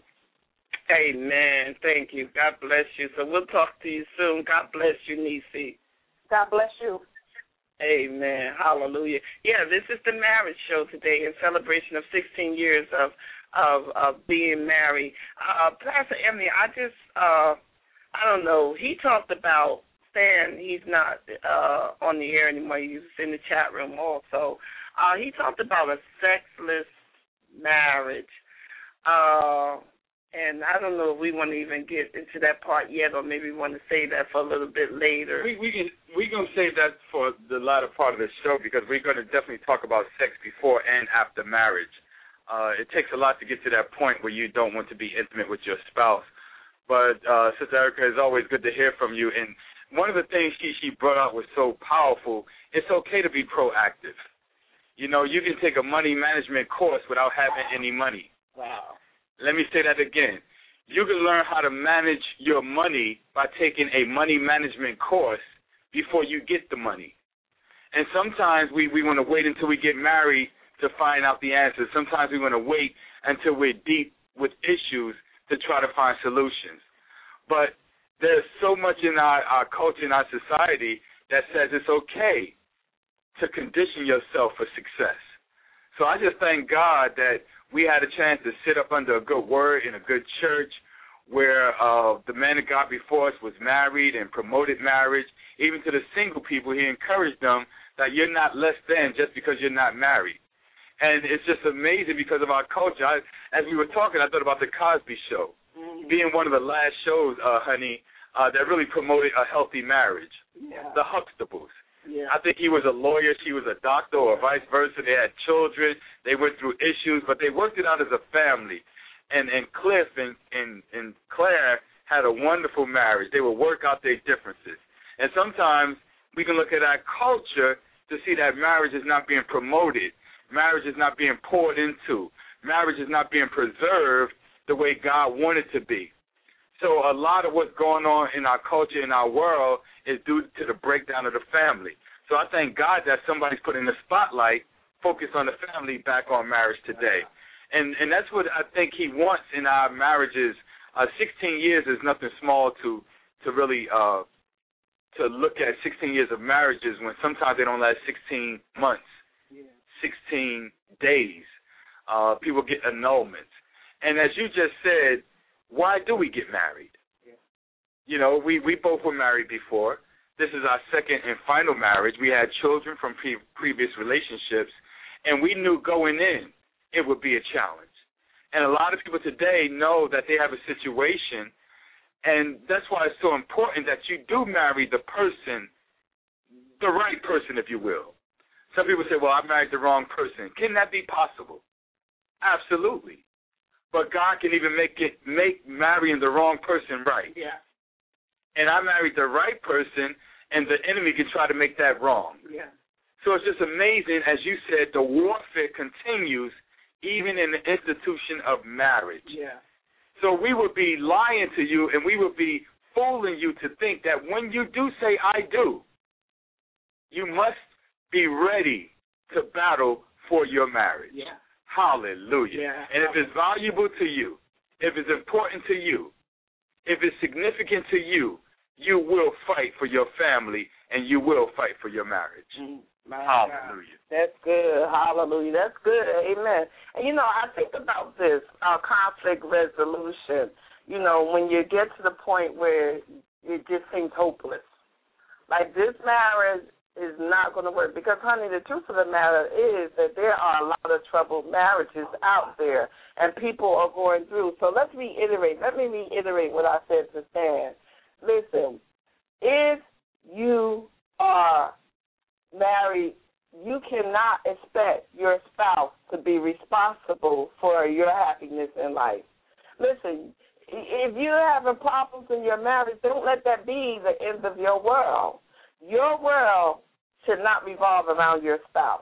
S1: Amen. Thank you. God bless you. So we'll talk to you soon. God bless you, Nisi.
S4: God bless you.
S1: Amen. Hallelujah. Yeah, this is the marriage show today in celebration of sixteen years of of, of being married. Uh, Pastor Emily, I just, uh, I don't know, he talked about Stan, he's not uh, on the air anymore, he's in the chat room also. Uh, he talked about a sexless marriage. Uh And I don't know if we want to even get into that part yet, or maybe we want to save that for a little bit later.
S2: We we can we're gonna save that for the latter part of the show, because we're gonna definitely talk about sex before and after marriage. Uh, it takes a lot to get to that point where you don't want to be intimate with your spouse. But uh, Sister Erica, it's always good to hear from you. And one of the things she she brought out was so powerful. It's okay to be proactive. You know, you can take a money management course without having any money.
S1: Wow.
S2: Let me say that again. You can learn how to manage your money by taking a money management course before you get the money. And sometimes we, we want to wait until we get married to find out the answers. Sometimes we want to wait until we're deep with issues to try to find solutions. But there's so much in our, our culture, in our society, that says it's okay to condition yourself for success. So I just thank God that we had a chance to sit up under a good word in a good church where uh, the man of God before us was married and promoted marriage. Even to the single people, he encouraged them that you're not less than just because you're not married. And it's just amazing because of our culture. I, as we were talking, I thought about the Cosby Show, mm-hmm. being one of the last shows, uh, honey, uh, that really promoted a healthy marriage.
S1: Yeah.
S2: The Huxtables.
S1: Yeah.
S2: I think he was a lawyer, she was a doctor, or vice versa. They had children. They went through issues, but they worked it out as a family. And and Cliff and, and, and Claire had a wonderful marriage. They would work out their differences. And sometimes we can look at our culture to see that marriage is not being promoted. Marriage is not being poured into. marriage is not being preserved the way God wanted to be. So a lot of what's going on in our culture, in our world, is due to the breakdown of the family. So I thank God that somebody's putting the spotlight, focus on the family, back on marriage today. And and that's what I think he wants in our marriages. Uh, sixteen years is nothing small to to really uh, to look at sixteen years of marriages when sometimes they don't last sixteen months, yeah. sixteen days. Uh, people get annulments. And as you just said, why do we get married? Yeah. You know, we, we both were married before. This is our second and final marriage. We had children from pre- previous relationships, and we knew going in it would be a challenge. And a lot of people today know that they have a situation, and that's why it's so important that you do marry the person, the right person, if you will. Some people say, well, I married the wrong person. Can that be possible? Absolutely. But God can even make it make marrying the wrong person right. Yeah. And I married the right person, and the enemy can try to make that wrong. Yeah. So it's just amazing, as you said, the warfare continues even in the institution of marriage. Yeah. So we would be lying to you, and we would be fooling you to think that when you do say I do, you must be ready to battle for your marriage. Yeah. Hallelujah. Yeah. And if it's valuable to you, if it's important to you, if it's significant to you, you will fight for your family and you will fight for your marriage. Mm, hallelujah.
S1: God. That's good. Hallelujah. That's good. Amen. And, you know, I think about this, uh, conflict resolution, you know, when you get to the point where it just seems hopeless. Like this marriage is not going to work because, honey, the truth of the matter is that there are a lot of troubled marriages out there and people are going through. So let's reiterate. Let me reiterate what I said to Stan. Listen, if you are married, you cannot expect your spouse to be responsible for your happiness in life. Listen, if you're having problems in your marriage, don't let that be the end of your world. Your world should not revolve around your spouse.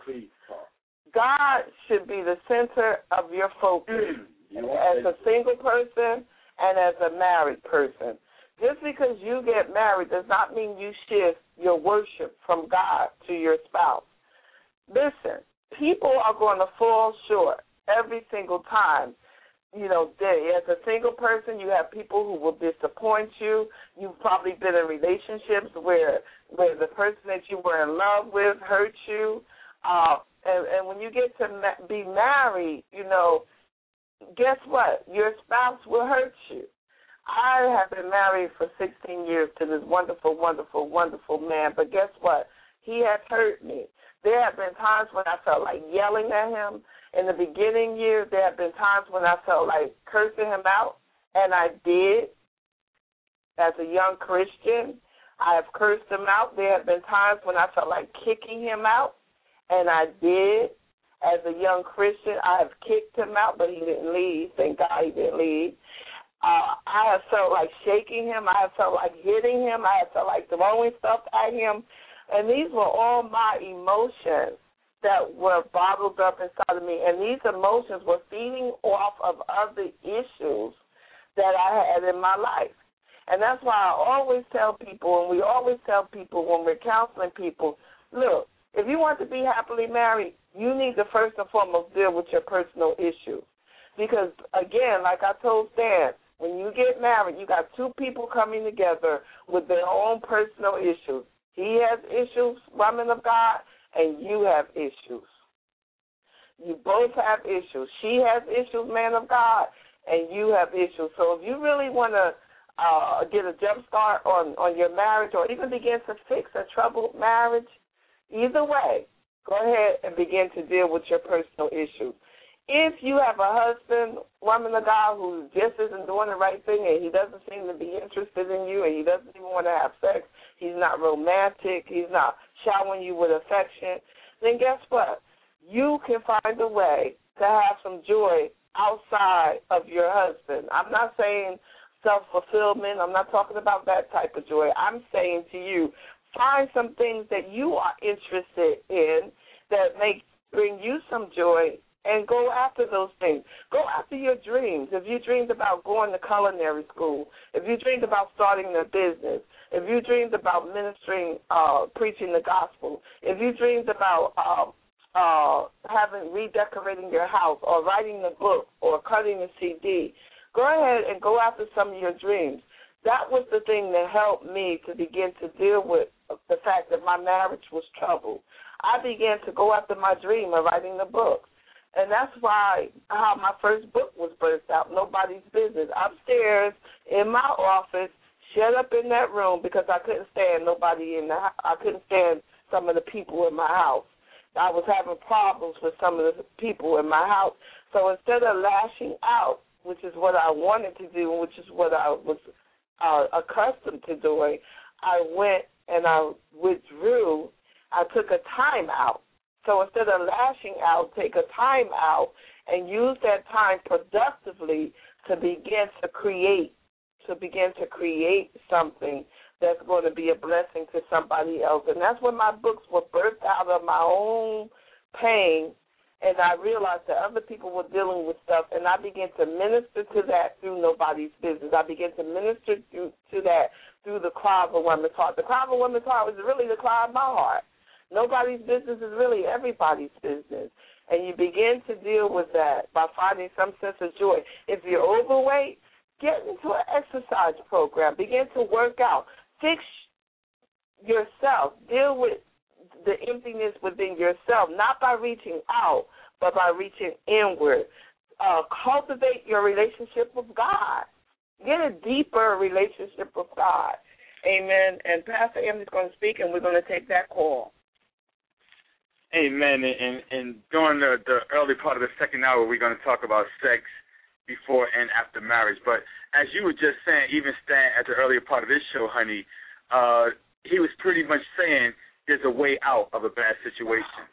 S1: God should be the center of your focus as a single person and as a married person. Just because you get married does not mean you shift your worship from God to your spouse. Listen, people are going to fall short every single time. You know, as a single person, you have people who will disappoint you. You've probably been in relationships where where the person that you were in love with hurt you. Uh, and, and when you get to ma- be married, you know, guess what? Your spouse will hurt you. I have been married for sixteen years to this wonderful, wonderful, wonderful man, but guess what? He has hurt me. There have been times when I felt like yelling at him. In the beginning years, there have been times when I felt like cursing him out, and I did. As a young Christian, I have cursed him out. There have been times when I felt like kicking him out, and I did. As a young Christian, I have kicked him out, but he didn't leave. Thank God he didn't leave. Uh, I have felt like shaking him. I have felt like hitting him. I have felt like throwing stuff at him. And these were all my emotions that were bottled up inside of me. And these emotions were feeding off of other issues that I had in my life. And that's why I always tell people, and we always tell people when we're counseling people, look, if you want to be happily married, you need to first and foremost deal with your personal issues. Because, again, like I told Stan, when you get married, you got two people coming together with their own personal issues. He has issues, woman of God, and you have issues. You both have issues. She has issues, man of God, and you have issues. So if you really want to uh, get a jump start on, on your marriage or even begin to fix a troubled marriage, either way, go ahead and begin to deal with your personal issues. If you have a husband, woman of God, who just isn't doing the right thing and he doesn't seem to be interested in you and he doesn't even want to have sex, he's not romantic, he's not showering you with affection, then guess what? You can find a way to have some joy outside of your husband. I'm not saying self-fulfillment. I'm not talking about that type of joy. I'm saying to you, find some things that you are interested in that make bring you some joy
S4: and go after those things. Go after your dreams. If you dreamed about going to culinary school, if you dreamed about starting a business, if you dreamed about ministering, uh, preaching the gospel, if you dreamed about uh, uh, having redecorating your house or writing a book or cutting a C D, go ahead and go after some of your dreams. That was the thing that helped me to begin to deal with the fact that my marriage was troubled. I began to go after my dream of writing a book. And that's why how my first book was birthed out, Nobody's Business, upstairs in my office, shut up in that room because I couldn't stand nobody in the I couldn't stand some of the people in my house. I was having problems with some of the people in my house. So instead of lashing out, which is what I wanted to do, which is what I was uh, accustomed to doing, I went and I withdrew. I took a time out. So instead of lashing out, take a time out and use that time productively to begin to create, to begin to create something that's going to be a blessing to somebody else. And that's when my books were birthed out of my own pain, and I realized that other people were dealing with stuff, and I began to minister to that through Nobody's Business. I began to minister to, to that through the cry of a woman's heart. The cry of a woman's heart was really the cry of my heart. Nobody's business is really everybody's business. And you begin to deal with that by finding some sense of joy. If you're overweight, get into an exercise program. Begin to work out. Fix yourself. Deal with the emptiness within yourself, not by reaching out, but by reaching inward. Uh, cultivate your relationship with God. Get a deeper relationship with God. Amen. And Pastor Anthony's going to speak, and we're going to take that call.
S2: Amen. And, and during the, the early part of the second hour, we're going to talk about sex before and after marriage. But as you were just saying, even Stan at the earlier part of this show, honey, uh, he was pretty much saying there's a way out of a bad situation.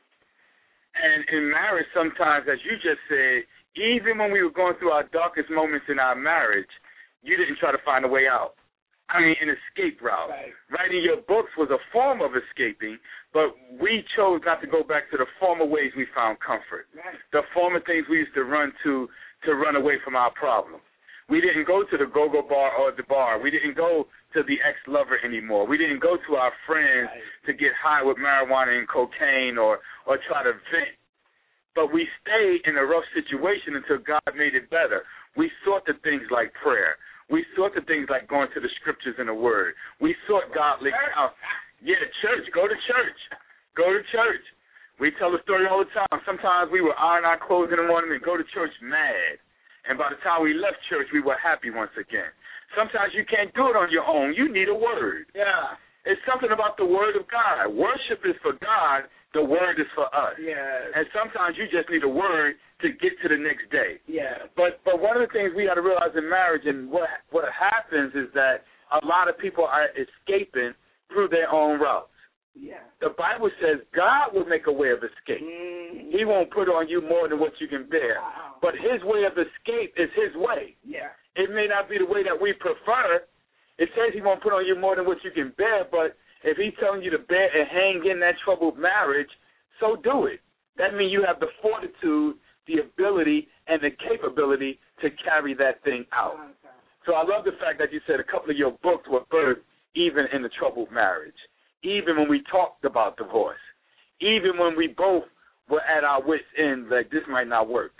S2: And in marriage, sometimes, as you just said, even when we were going through our darkest moments in our marriage, you didn't try to find a way out. I mean, an escape route. Right. Writing your books was a form of escaping, but we chose not to go back to the former ways we found comfort, right. The former things we used to run to to run away from our problems. We didn't go to the go-go bar or the bar. We didn't go to the ex-lover anymore. We didn't go to our friends right. to get high with marijuana and cocaine or, or try to vent. But we stayed in a rough situation until God made it better. We sought the things like prayer. We sought the things like going to the scriptures and the word. We sought godly counsel. Yeah, church, go to church. Go to church. We tell the story all the time. Sometimes we would iron our clothes in the morning and go to church mad. And by the time we left church, we were happy once again. Sometimes you can't do it on your own. You need a word. Yeah. It's something about the word of God. Worship is for God. The word is for us. Yes. And sometimes you just need a word to get to the next day. Yeah. But but one of the things we got to realize in marriage, and what what happens is that a lot of people are escaping through their own routes. Yeah. The Bible says God will make a way of escape. Mm. He won't put on you more than what you can bear. Wow. But his way of escape is his way. Yeah. It may not be the way that we prefer. It says he won't put on you more than what you can bear, but if he's telling you to bear and hang in that troubled marriage, so do it. That means you have the fortitude, the ability, and the capability to carry that thing out. So I love the fact that you said a couple of your books were birthed even in the troubled marriage, even when we talked about divorce, even when we both were at our wits' end, like this might not work.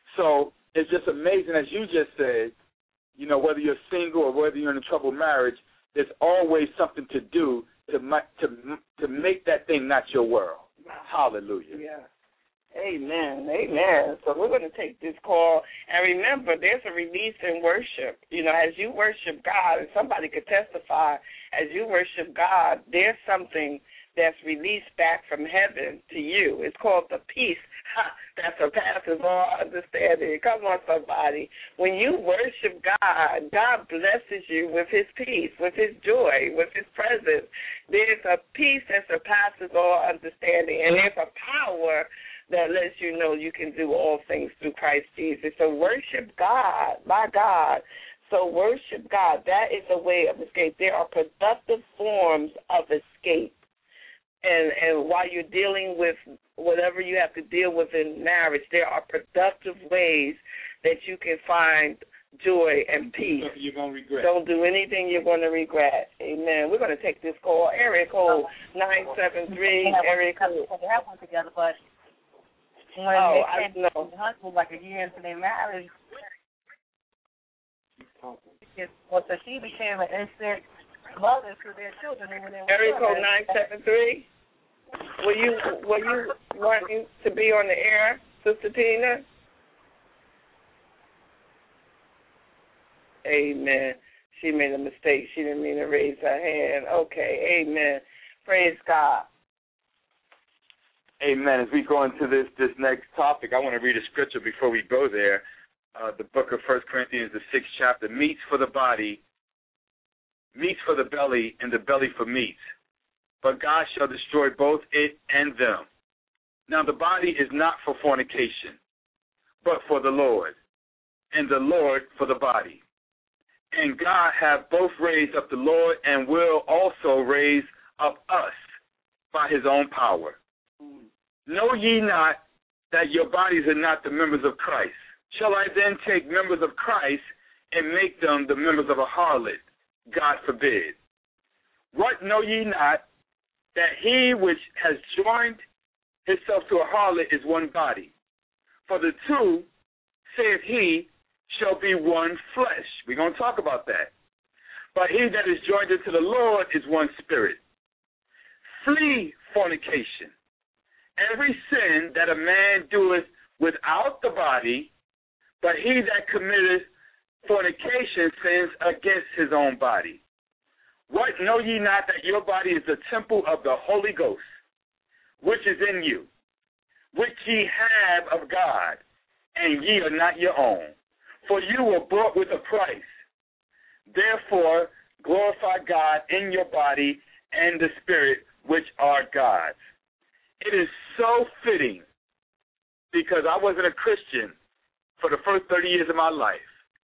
S2: So it's just amazing, as you just said, you know, whether you're single or whether you're in a troubled marriage, there's always something to do to to to make that thing not your world. Hallelujah. Yeah.
S1: Amen. Amen. So we're going to take this call. And remember, there's a release in worship. You know, as you worship God, and somebody could testify, as you worship God, there's something that's released back from heaven to you. It's called the peace that surpasses all understanding. Come on, somebody. When you worship God, God blesses you with his peace, with his joy, with his presence. There's a peace that surpasses all understanding, and there's a power that lets you know you can do all things through Christ Jesus. So worship God, my God. So worship God. That is a way of escape. There are productive forms of escape. And and while you're dealing with whatever you have to deal with in marriage, there are productive ways that you can find joy and peace.
S2: You're going to regret.
S1: Don't do anything you're going to regret. Amen. We're going to take this call. Area code nine seven three. Area code.
S5: They have one together, but when
S1: oh,
S5: they
S1: I know.
S5: The husband like a year into their marriage, well, so she became an instant mother to their children. When they were
S1: Area code nine seven three. Were you were you wanting to be on the air, Sister Tina? Amen. She made a mistake. She didn't mean to raise her hand. Okay. Amen. Praise God.
S2: Amen. As we go into this this next topic, I want to read a scripture before we go there. Uh, the book of First Corinthians, the sixth chapter, meats for the body, meats for the belly, and the belly for meats. But God shall destroy both it and them. Now the body is not for fornication, but for the Lord, and the Lord for the body. And God hath both raised up the Lord, and will also raise up us by his own power. Know ye not that your bodies are not the members of Christ? Shall I then take members of Christ and make them the members of a harlot? God forbid. What know ye not, that he which has joined himself to a harlot is one body? For the two, saith he, shall be one flesh. We're going to talk about that. But he that is joined unto the Lord is one spirit. Flee fornication. Every sin that a man doeth without the body, but he that committeth fornication sins against his own body. What, know ye not that your body is the temple of the Holy Ghost, which is in you, which ye have of God, and ye are not your own? For you were bought with a price. Therefore glorify God in your body and the Spirit, which are God's. It is so fitting, because I wasn't a Christian for the first thirty years of my life.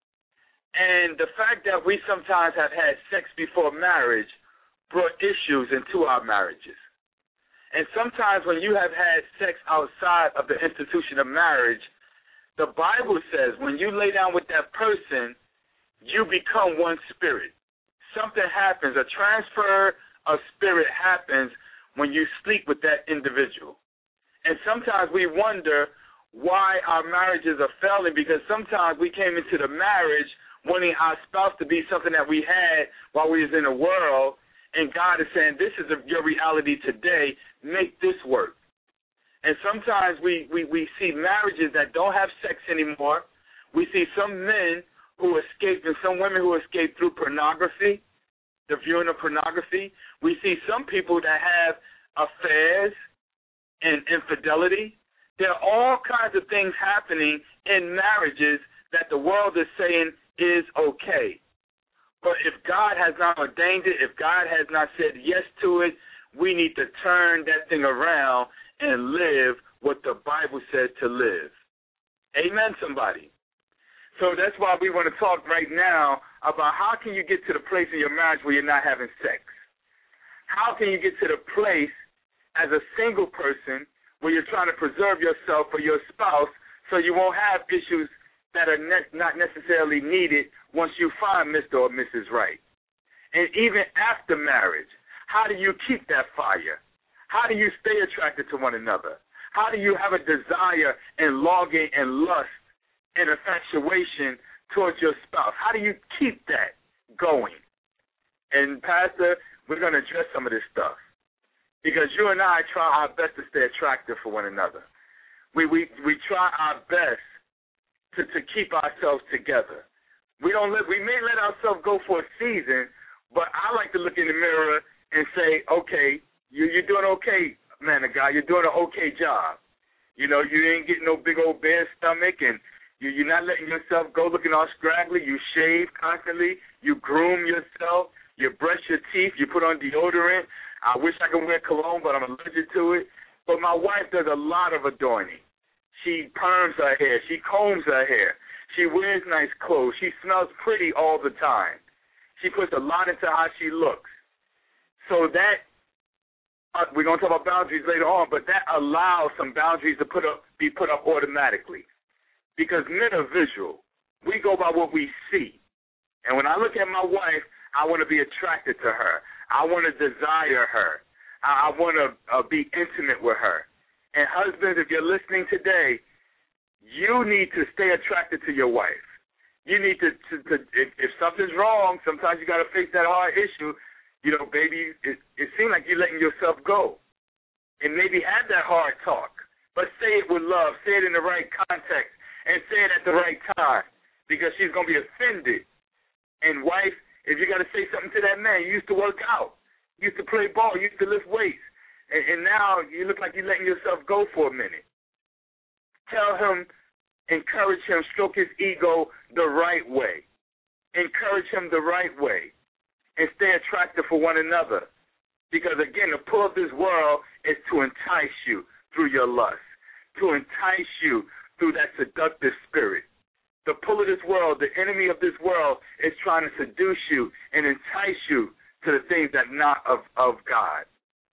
S2: And the fact that we sometimes have had sex before marriage brought issues into our marriages. And sometimes when you have had sex outside of the institution of marriage, the Bible says when you lay down with that person, you become one spirit. Something happens. A transfer of spirit happens when you sleep with that individual. And sometimes we wonder why our marriages are failing, because sometimes we came into the marriage wanting our spouse to be something that we had while we was in the world, and God is saying, this is your reality today. Make this work. And sometimes we, we, we see marriages that don't have sex anymore. We see some men who escape and some women who escape through pornography, the viewing of pornography. We see some people that have affairs and infidelity. There are all kinds of things happening in marriages that the world is saying is okay. But if God has not ordained it, if God has not said yes to it, we need to turn that thing around and live what the Bible says to live. Amen, somebody. So that's why we want to talk right now about how can you get to the place in your marriage where you're not having sex? How can you get to the place as a single person where you're trying to preserve yourself for your spouse so you won't have issues that are ne- not necessarily needed once you find Mister or Missus Right? And even after marriage, how do you keep that fire? How do you stay attracted to one another? How do you have a desire and longing and lust and infatuation towards your spouse? How do you keep that going? And, Pastor, we're going to address some of this stuff because you and I try our best to stay attractive for one another. We we, we try our best to, to keep ourselves together. We don't let, we may let ourselves go for a season, but I like to look in the mirror and say, okay, you, you're doing okay, man of God. You're doing an okay job. You know, you ain't getting no big old bare stomach, and you, you're not letting yourself go looking all scraggly. You shave constantly. You groom yourself. You brush your teeth. You put on deodorant. I wish I could wear cologne, but I'm allergic to it. But my wife does a lot of adorning. She perms her hair. She combs her hair. She wears nice clothes. She smells pretty all the time. She puts a lot into how she looks. So that uh, we're going to talk about boundaries later on, but that allows some boundaries to put up, be put up automatically. Because men are visual. We go by what we see. And when I look at my wife, I want to be attracted to her. I want to desire her. I, I want to uh, be intimate with her. And husbands, if you're listening today, you need to stay attracted to your wife. You need to, to, to if, if something's wrong, sometimes you got to face that hard issue. You know, baby, it, it seems like you're letting yourself go. And maybe have that hard talk. But say it with love. Say it in the right context. And say it at the right time. Because she's going to be offended. And wife, if you got to say something to that man, you used to work out. You used to play ball. You used to lift weights. And, and now you look like you're letting yourself go for a minute. Tell him, encourage him, stroke his ego the right way. Encourage him the right way. And stay attractive for one another. Because, again, the pull of this world is to entice you through your lust. To entice you through that seductive spirit. The pull of this world, the enemy of this world, is trying to seduce you and entice you to the things that are not of, of God.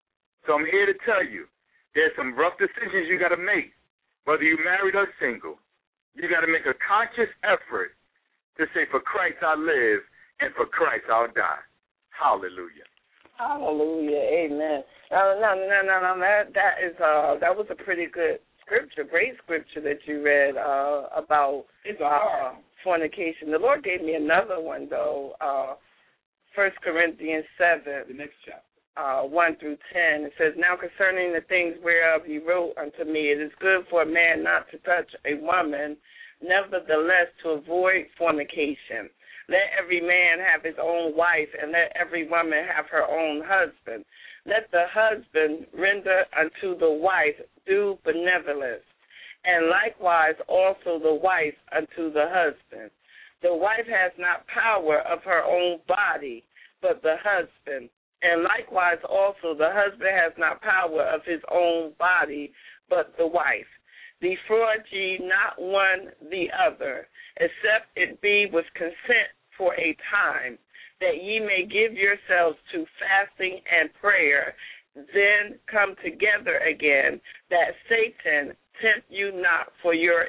S2: So I'm here to tell you, there's some rough decisions you got to make, whether you're married or single. You got to make a conscious effort to say, for Christ I live, and for Christ I'll die. Hallelujah.
S1: Hallelujah. Amen. No, no, no, no, no. That that is uh that was a pretty good scripture, great scripture that you read uh, about uh, fornication. The Lord gave me another one, though, uh, First Corinthians seven,
S2: the next chapter,
S1: uh, one through ten. It says, now concerning the things whereof he wrote unto me, it is good for a man not to touch a woman, nevertheless to avoid fornication. Let every man have his own wife, and let every woman have her own husband. Let the husband render unto the wife due benevolence, and likewise also the wife unto the husband. The wife has not power of her own body, but the husband. And likewise also the husband has not power of his own body, but the wife. Defraud ye not one the other, except it be with consent for a time, that ye may give yourselves to fasting and prayer, then come together again, that Satan tempt you not for your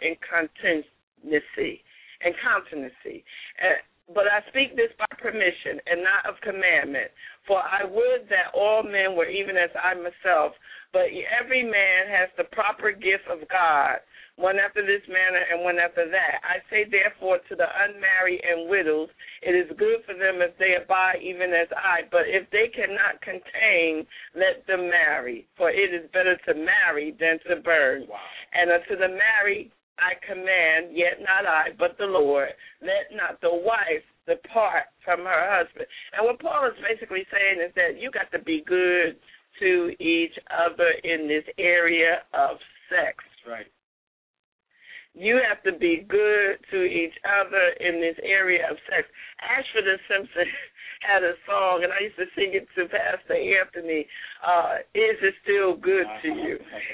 S1: incontinency. Incontinency. Uh, but I speak this by permission and not of commandment, for I would that all men were even as I myself, but every man has the proper gift of God, one after this manner and one after that. I say therefore to the unmarried and widows, it is good for them if they abide even as I, but if they cannot contain, let them marry, for it is better to marry than to burn. Wow. And unto the married I command, yet not I, but the Lord, let not the wife depart from her husband. And what Paul is basically saying is that you got to be good to each other in this area of sex.
S2: Right.
S1: You have to be good to each other in this area of sex. Ashford and Simpson had a song, and I used to sing it to Pastor Anthony, uh, Is It Still Good to You?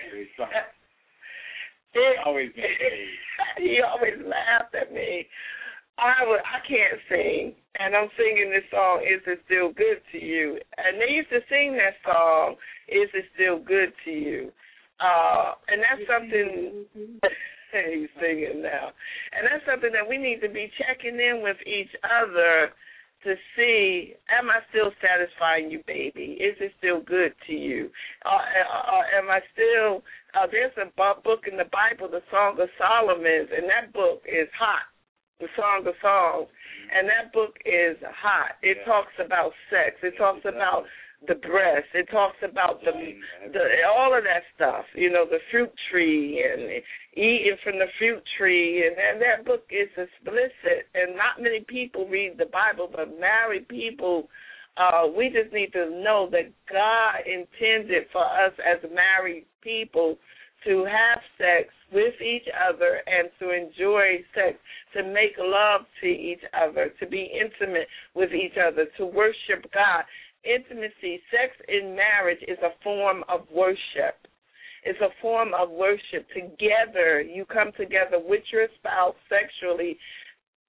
S1: It,
S2: always
S1: he always laughed at me. I, would, I can't sing, and I'm singing this song, Is It Still Good to You? And they used to sing that song, Is It Still Good to You? Uh, and that's something... He's singing now. And that's something that we need to be checking in with each other to see, am I still satisfying you, baby? Is it still good to you? Uh, uh, am I still, uh, there's a book in the Bible, the Song of Solomon, and that book is hot, the Song of Songs. And that book is hot. It talks about sex. It talks about the breast. It talks about the, the all of that stuff, you know, the fruit tree and eating from the fruit tree. And, and that book is explicit. And not many people read the Bible, but married people, uh, we just need to know that God intended for us as married people to have sex with each other and to enjoy sex, to make love to each other, to be intimate with each other, to worship God. Intimacy, sex in marriage is a form of worship. It's a form of worship. Together, you come together with your spouse sexually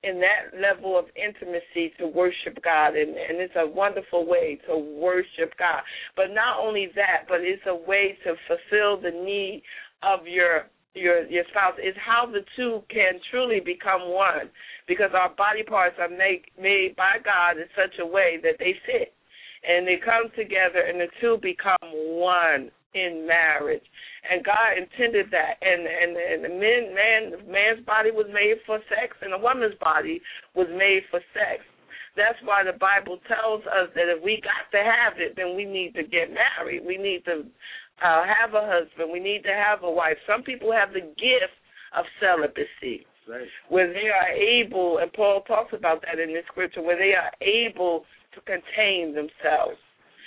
S1: in that level of intimacy to worship God, and, and it's a wonderful way to worship God. But not only that, but it's a way to fulfill the need of your your your spouse. It's how the two can truly become one, because our body parts are made made by God in such a way that they fit, and they come together, and the two become one in marriage. And God intended that, and and, and the men, man, man's body was made for sex, and a woman's body was made for sex. That's why the Bible tells us that if we got to have it, then we need to get married. We need to uh, have a husband. We need to have a wife. Some people have the gift of celibacy, right, where they are able, and Paul talks about that in the scripture, where they are able to contain themselves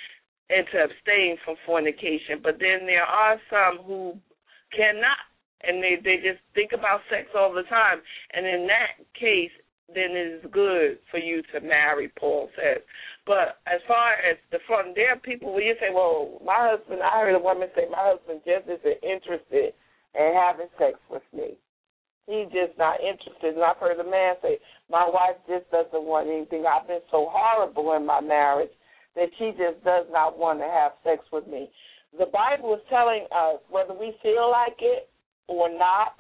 S1: and to abstain from fornication. But then there are some who cannot, and they, they just think about sex all the time. And in that case, then it is good for you to marry, Paul says. But as far as the front, there are people where you say, well, my husband, I heard a woman say, my husband just isn't interested in having sex with me. He's just not interested. And I've heard a man say, my wife just doesn't want anything. I've been so horrible in my marriage that she just does not want to have sex with me. The Bible is telling us whether we feel like it or not,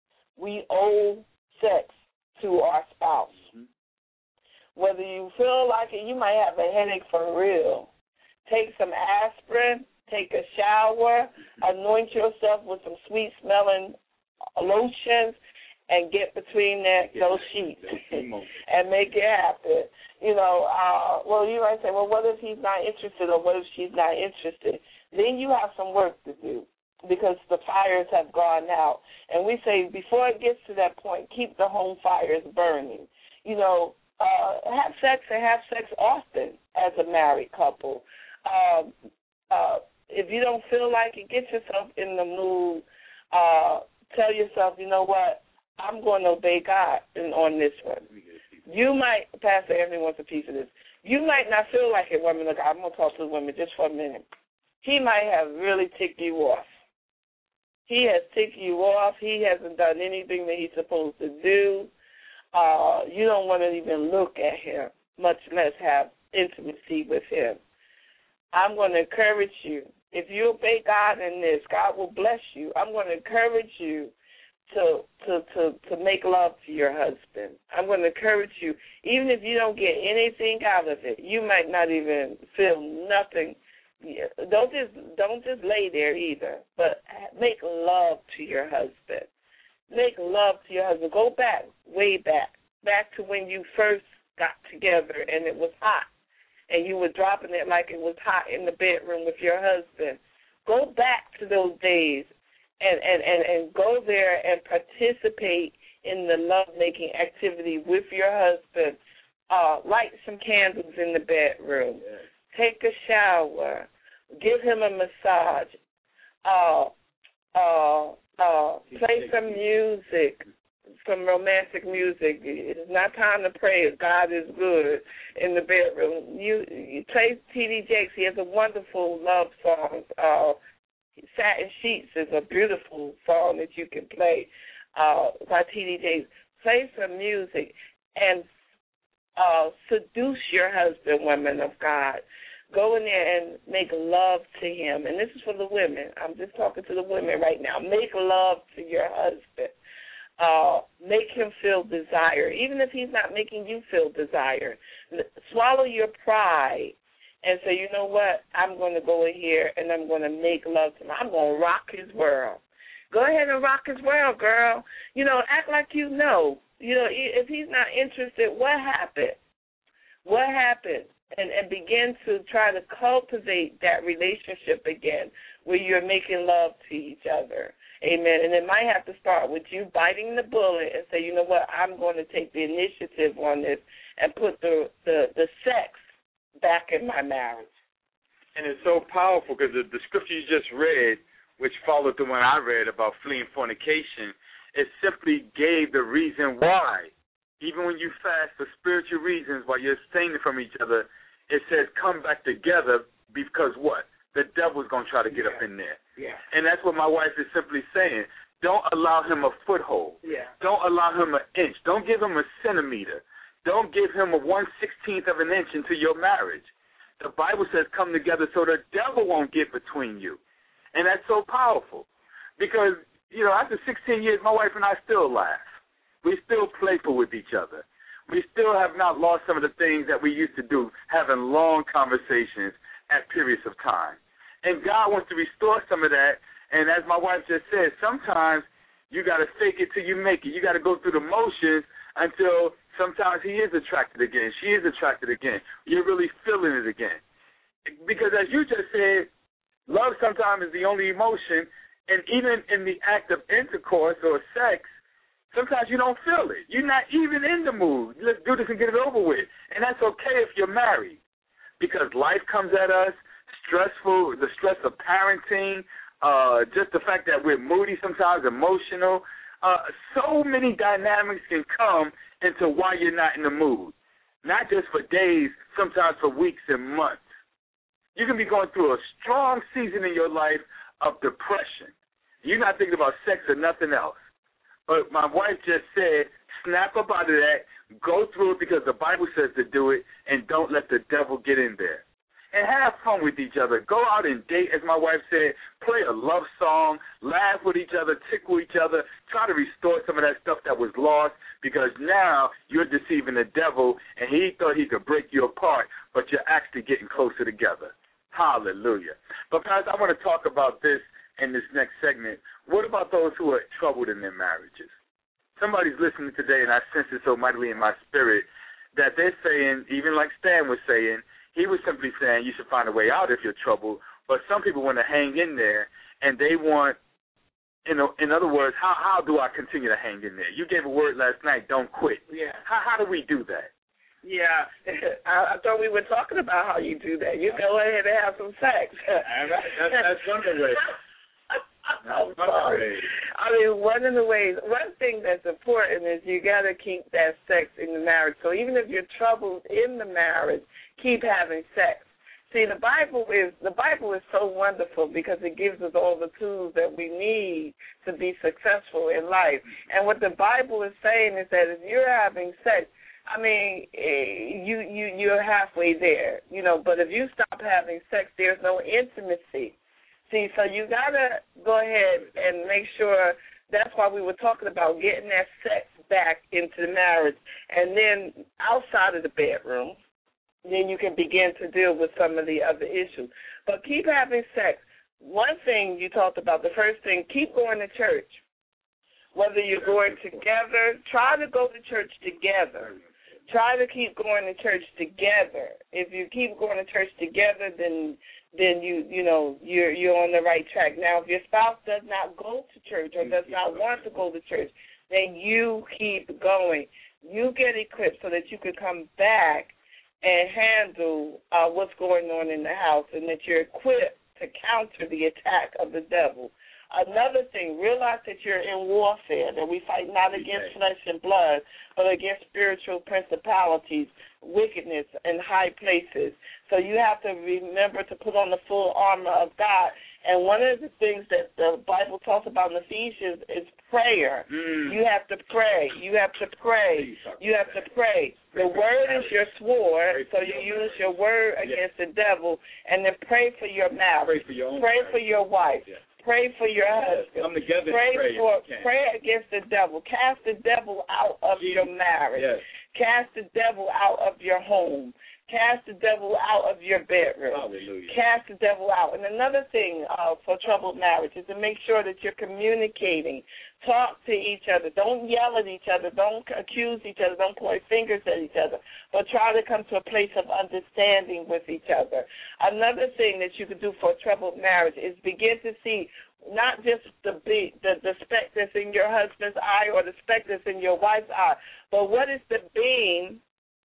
S1: we owe sex to our spouse. Mm-hmm. Whether you feel like it, you might have a headache for real. Take some aspirin, take a shower, anoint yourself with some sweet-smelling lotions, and get between that, those sheets and make it happen. You know, uh, well, you might say, well, what if he's not interested, or what if she's not interested? Then you have some work to do, because the fires have gone out. And we say before it gets to that point, keep the home fires burning. You know, uh, have sex and have sex often as a married couple. Um, uh, if you don't feel like it, get yourself in the mood. Uh, tell yourself, you know what, I'm going to obey God in, on this one. You might, Pastor Anthony wants a piece of this. You might not feel like it, women. Look, I'm going to talk to the women just for a minute. He might have really ticked you off. He has ticked you off. He hasn't done anything that he's supposed to do. Uh, you don't want to even look at him, much less have intimacy with him. I'm going to encourage you. If you obey God in this, God will bless you. I'm going to encourage you to to to to make love to your husband. I'm going to encourage you, even if you don't get anything out of it, you might not even feel nothing. Don't just don't just lay there either, but make love to your husband. Make love to your husband. Go back, way back, back to when you first got together and it was hot, and you were dropping it like it was hot in the bedroom with your husband. Go back to those days. And, and, and, and go there and participate in the love-making activity with your husband. Uh, light some candles in the bedroom. Yes. Take a shower. Give him a massage. Uh, uh, uh, play some music, some romantic music. It's not time to pray. God is good in the bedroom. You, you play T D Jakes. He has a wonderful love song. Uh, Satin Sheets is a beautiful song that you can play uh, by T D Jakes. Play some music and uh, seduce your husband, women of God. Go in there and make love to him. And this is for the women. I'm just talking to the women right now. Make love to your husband. Uh, make him feel desire, even if he's not making you feel desire. Swallow your pride. And say, you know what, I'm going to go in here and I'm going to make love to him. I'm going to rock his world. Go ahead and rock his world, girl. You know, act like you know. You know, if he's not interested, what happened? What happened? And, and begin to try to cultivate that relationship again where you're making love to each other. Amen. And it might have to start with you biting the bullet and say, you know what, I'm going to take the initiative on this and put the, the, the sex back in my marriage.
S2: And it's so powerful because the, the scripture you just read, which followed the one I read about fleeing fornication, it simply gave the reason why. Even when you fast for spiritual reasons while you're abstaining from each other, it says come back together because what? The devil's going to try to get yeah. up in there.
S3: Yeah.
S2: And that's what my wife is simply saying. Don't allow him a foothold.
S3: Yeah.
S2: Don't allow him an inch. Don't give him a centimeter. Don't give him a one sixteenth of an inch into your marriage. The Bible says come together so the devil won't get between you. And that's so powerful. Because, you know, after sixteen years, my wife and I still laugh. We still playful with each other. We still have not lost some of the things that we used to do, having long conversations at periods of time. And God wants to restore some of that. And as my wife just said, sometimes you got to fake it till you make it. You got to go through the motions until sometimes he is attracted again. She is attracted again. You're really feeling it again. Because as you just said, love sometimes is the only emotion. And even in the act of intercourse or sex, sometimes you don't feel it. You're not even in the mood. Let's do this and get it over with. And that's okay if you're married. Because life comes at us, stressful, the stress of parenting, uh, just the fact that we're moody sometimes, emotional. Uh, so many dynamics can come into why you're not in the mood. Not just for days, sometimes for weeks and months. You can be going through a strong season in your life of depression. You're not thinking about sex or nothing else. But my wife just said, snap up out of that, go through it because the Bible says to do it, and don't let the devil get in there. And have fun with each other. Go out and date, as my wife said, play a love song, laugh with each other, tickle each other, try to restore some of that stuff that was lost because now you're deceiving the devil and he thought he could break you apart, but you're actually getting closer together. Hallelujah. But, guys, I want to talk about this in this next segment. What about those who are troubled in their marriages? Somebody's listening today, and I sense it so mightily in my spirit, that they're saying, even like Stan was saying, he was simply saying you should find a way out if you're troubled, but some people want to hang in there, and they want, in, a, in other words, how, how do I continue to hang in there? You gave a word last night, don't quit.
S1: Yeah.
S2: How, how do we do that?
S1: Yeah, I, I thought we were talking about how you do that. You go ahead and have some sex.
S2: That's, that's one of the ways.
S1: I'm sorry. I mean, one of the ways, one thing that's important is you got to keep that sex in the marriage. So even if you're troubled in the marriage, keep having sex. See, the Bible is the Bible is so wonderful because it gives us all the tools that we need to be successful in life. And what the Bible is saying is that if you're having sex, I mean, you you you're halfway there, you know. But if you stop having sex, there's no intimacy. See, so you got to go ahead and make sure, that's why we were talking about getting that sex back into the marriage. And then outside of the bedroom, then you can begin to deal with some of the other issues. But keep having sex. One thing you talked about, the first thing, keep going to church. Whether you're going together, try to go to church together. Try to keep going to church together. If you keep going to church together, then then you you know you're you're on the right track. Now, if your spouse does not go to church or does not want to go to church, then you keep going. You get equipped so that you can come back and handle uh, what's going on in the house, and that you're equipped to counter the attack of the devil. Another thing, realize that you're in warfare, that we fight not against flesh and blood, but against spiritual principalities, wickedness in high places. So you have to remember to put on the full armor of God. And one of the things that the Bible talks about in Ephesians is prayer. Mm. You have to pray. You have to pray. You have to pray. The word is your sword, so you use your word against the devil, and then pray for your marriage.
S2: Pray for your, own
S1: pray for your wife. Yeah. Pray for your husband.
S2: Come together
S1: pray
S2: and pray.
S1: For, pray against the devil. Cast the devil out of Jesus. Your marriage.
S2: Yes.
S1: Cast the devil out of your home. Cast the devil out of your bedroom.
S2: Hallelujah.
S1: Cast the devil out. And another thing uh, for troubled marriage is to make sure that you're communicating. Talk to each other. Don't yell at each other. Don't accuse each other. Don't point fingers at each other. But try to come to a place of understanding with each other. Another thing that you could do for a troubled marriage is begin to see not just the, be, the, the speck that's in your husband's eye or the speck that's in your wife's eye, but what is the beam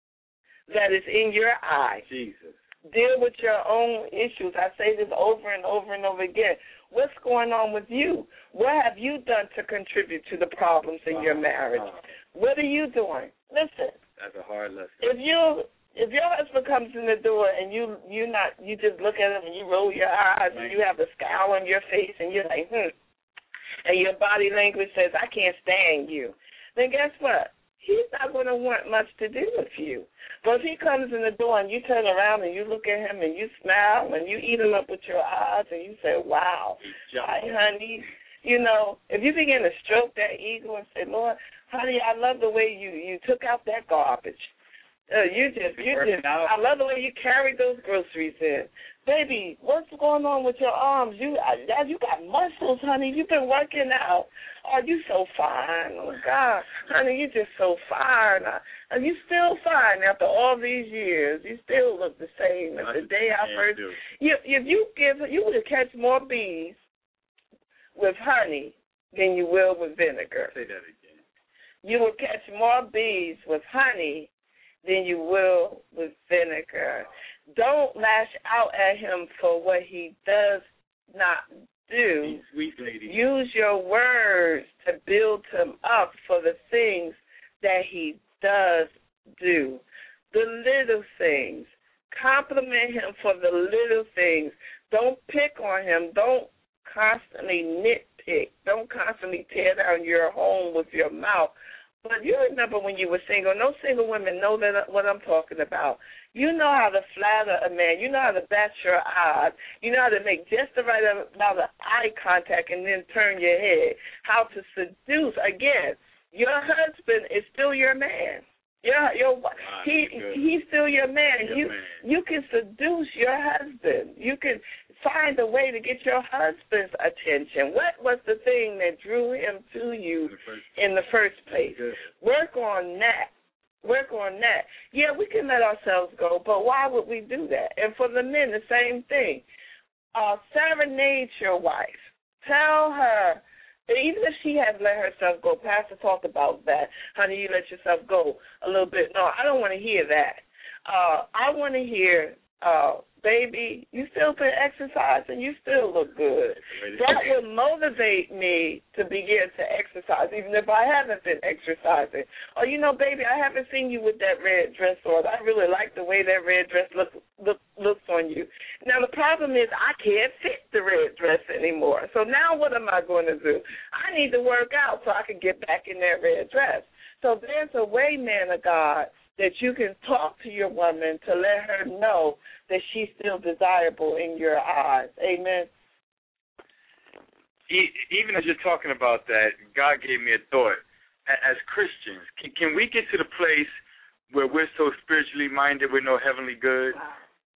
S1: that is in your eye.
S2: Jesus.
S1: Deal with your own issues. I say this over and over and over again. What's going on with you? What have you done to contribute to the problems in your marriage? What are you doing? Listen.
S2: That's a hard lesson.
S1: If you if your husband comes in the door and you you not you just look at him and you roll your eyes and you have a scowl on your face and you're like, hmm, and your body language says, I can't stand you, then guess what? He's not going to want much to do with you. But if he comes in the door and you turn around and you look at him and you smile and you eat him up with your eyes and you say, wow, hi, honey. You know, if you begin to stroke that ego and say, Lord, honey, I love the way you, you took out that garbage. Uh, you just, you just, I love the way you carried those groceries in. Baby, what's going on with your arms? You uh, you got muscles, honey. You've been working out. Oh, you so fine. Oh, God. Honey, you just so fine. Uh, you still fine after all these years. You still look the same as the day I first. You, if you give, you would catch more bees with honey than you will with vinegar.
S2: Say that again.
S1: You will catch more bees with honey than you will with vinegar. Don't lash out at him for what he does not do.
S2: Sweet lady.
S1: Use your words to build him up for the things that he does do. The little things. Compliment him for the little things. Don't pick on him. Don't constantly nitpick. Don't constantly tear down your home with your mouth. But you remember when you were single, no single women know that what I'm talking about. You know how to flatter a man. You know how to bat your eyes. You know how to make just the right amount of eye contact and then turn your head. How to seduce. Again, your husband is still your man. Yeah, your wow, he he's still your man. Your you man. You can seduce your husband. You can find a way to get your husband's attention. What was the thing that drew him to you in the first place? Work on that. Work on that. Yeah, we can let ourselves go, but why would we do that? And for the men, the same thing. Uh, serenade your wife. Tell her. Even if she has let herself go, Pastor talked about that. Honey, you let yourself go a little bit. No, I don't want to hear that. Uh, I want to hear, uh, baby, you still been exercising, you still look good. That would motivate me to begin to exercise, even if I haven't been exercising. Or, you know, baby, I haven't seen you with that red dress on. I really like the way that red dress look, look, looks on you. Now, the problem is I can't fit the red dress anymore. So now what am I going to do? I need to work out so I can get back in that red dress. So there's a way, man of God, that you can talk to your woman to let her know that she's still desirable in your eyes. Amen.
S2: Even as you're talking about that, God gave me a thought. As Christians, can, can we get to the place where we're so spiritually minded with no heavenly good?
S1: Wow.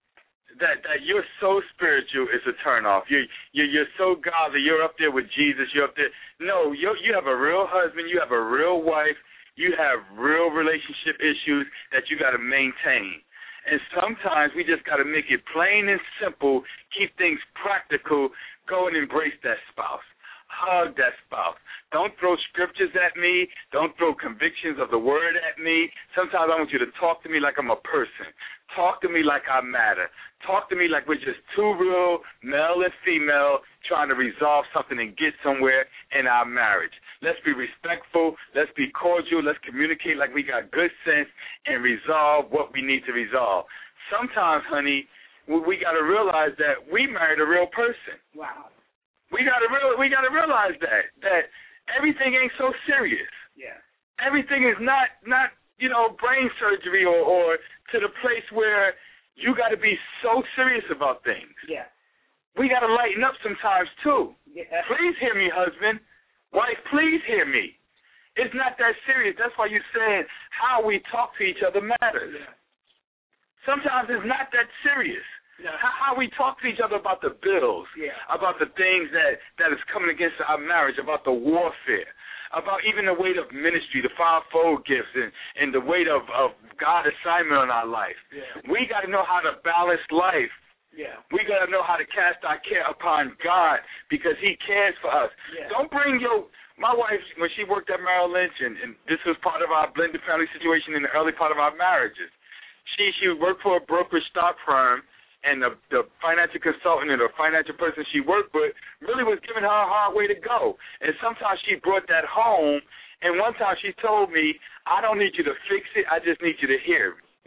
S2: That that you're so spiritual is a turnoff. You you you're so godly. You're up there with Jesus. You're up there. No, you you have a real husband. You have a real wife. You have real relationship issues that you got to maintain. And sometimes we just got to make it plain and simple, keep things practical, go and embrace that spouse. Hug that spouse. Don't throw scriptures at me. Don't throw convictions of the word at me. Sometimes I want you to talk to me like I'm a person. Talk to me like I matter. Talk to me like we're just two real male and female trying to resolve something and get somewhere in our marriage. Let's be respectful. Let's be cordial. Let's communicate like we got good sense and resolve what we need to resolve. Sometimes, honey, we got to realize that we married a real person.
S1: Wow.
S2: We got to real, we got to realize that that everything ain't so serious.
S1: Yeah.
S2: Everything is not not you know brain surgery or, or to the place where you got to be so serious about things.
S1: Yeah.
S2: We got to lighten up sometimes too.
S1: Yeah.
S2: Please hear me, husband. Wife, please hear me. It's not that serious. That's why you said how we talk to each other matters.
S1: Yeah.
S2: Sometimes it's not that serious.
S1: Yeah.
S2: How, how we talk to each other about the bills,
S1: yeah.
S2: about the things that, that is coming against our marriage, about the warfare, about even the weight of ministry, the fivefold gifts, and, and the weight of, of God's assignment on our life.
S1: Yeah.
S2: We got to know how to balance life.
S1: Yeah.
S2: We got to know how to cast our care upon God because he cares for us.
S1: Yeah.
S2: Don't bring your, my wife, when she worked at Merrill Lynch, and, and this was part of our blended family situation in the early part of our marriages, she, she worked for a brokerage stock firm, and the, the financial consultant or the financial person she worked with really was giving her a hard way to go. And sometimes she brought that home, and one time she told me, I don't need you to fix it, I just need you to hear it.
S1: Yeah.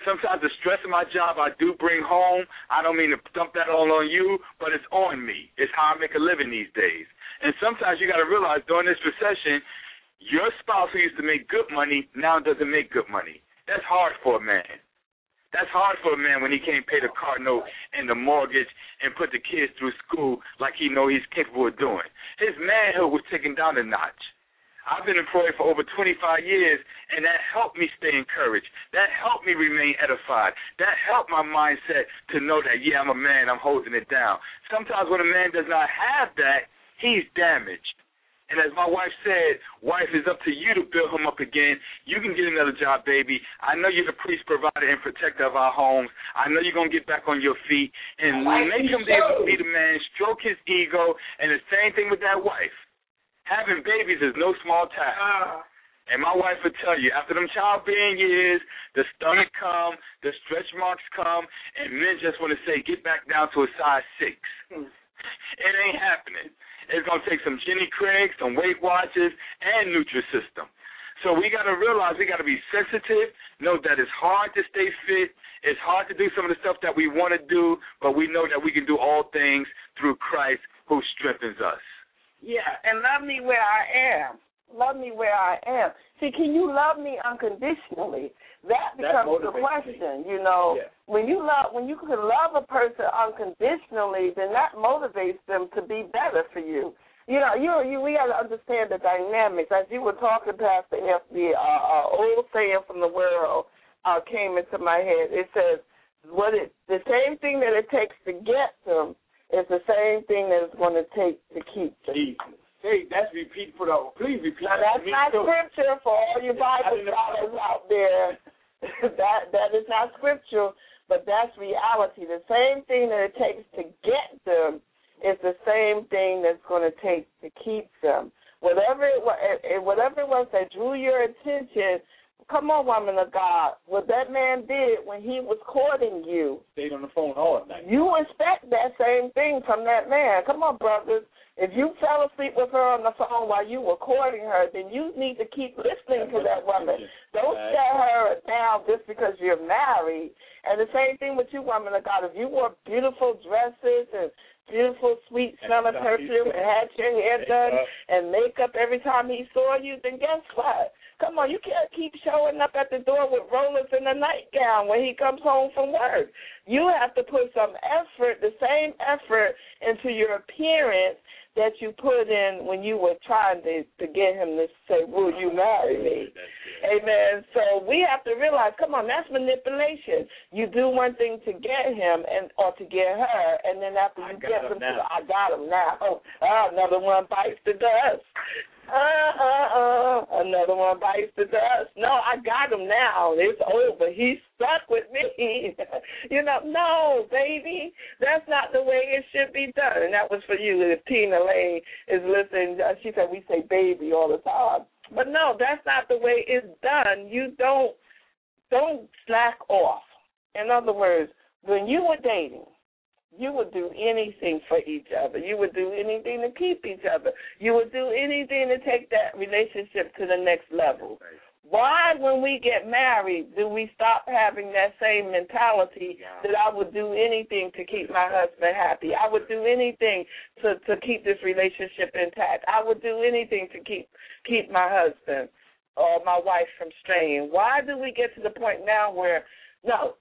S2: Sometimes the stress of my job I do bring home. I don't mean to dump that all on you, but it's on me. It's how I make a living these days. And sometimes you got to realize during this recession, your spouse who used to make good money now doesn't make good money. That's hard for a man. That's hard for a man when he can't pay the car note and the mortgage and put the kids through school like he know he's capable of doing. His manhood was taken down a notch. I've been employed for over twenty-five years, and that helped me stay encouraged. That helped me remain edified. That helped my mindset to know that, yeah, I'm a man, I'm holding it down. Sometimes when a man does not have that, he's damaged. And as my wife said, wife, it's up to you to build him up again. You can get another job, baby. I know you're the priest, provider, and protector of our homes. I know you're going to get back on your feet. And make him be able to be the man, stroke his ego, and the same thing with that wife. Having babies is no small task. Uh. And my wife would tell you, after them childbearing years, the stomach come, the stretch marks come, and men just want to say, get back down to a size six. Mm. It ain't happening. It's going to take some Jenny Craig, some Weight Watchers, and Nutrisystem. So we got to realize we got to be sensitive, know that it's hard to stay fit. It's hard to do some of the stuff that we want to do, but we know that we can do all things through Christ who strengthens us.
S1: Yeah, and love me where I am. Love me where I am. See, can you love me unconditionally? That becomes the question, you know. Yeah. When you love, when you can love a person unconditionally, then that motivates them to be better for you. You know, you you we got to understand the dynamics. As you were talking, Pastor F, the uh, uh, old saying from the world uh, came into my head. It says, "What it the same thing that it takes to get them is the same thing that it's going to take to keep them."
S2: Jesus. Hey, that's repeat for the. Please repeat.
S1: Now that's not too. Scripture for all you Bible scholars out there. that that is not scripture, but that's reality. The same thing that it takes to get them is the same thing that's going to take to keep them. Whatever it was, whatever it was that drew your attention. Come on, woman of God. What that man did when he was courting you.
S2: Stayed on the phone all night.
S1: You expect that same thing from that man. Come on, brothers. If you fell asleep with her on the phone while you were courting her, then you need to keep listening to that woman. Don't shut her down just because you're married. And the same thing with you, woman of God. If you wore beautiful dresses and beautiful, sweet smelling perfume and had your hair done and makeup every time he saw you, then guess what? Come on, you can't keep showing up at the door with rollers and a nightgown when he comes home from work. You have to put some effort, the same effort, into your appearance that you put in when you were trying to, to get him to say, will you marry me? Amen. So we have to realize, come on, that's manipulation. You do one thing to get him and or to get her, and then after you get him, to, I got him now. Oh, another one bites the dust. Uh, uh, uh, another one bites the dust. No, I got him now. It's over. He's stuck with me. You know, no, baby, that's not the way it should be done. And that was for you. If Tina Lane is listening, she said we say baby all the time. But no, that's not the way it's done. You don't, don't slack off. In other words, when you were dating, you would do anything for each other. You would do anything to keep each other. You would do anything to take that relationship to the next level. Why, when we get married, do we stop having that same mentality that I would do anything to keep my husband happy? I would do anything to, to keep this relationship intact. I would do anything to keep keep my husband or my wife from straying. Why do we get to the point now where, no,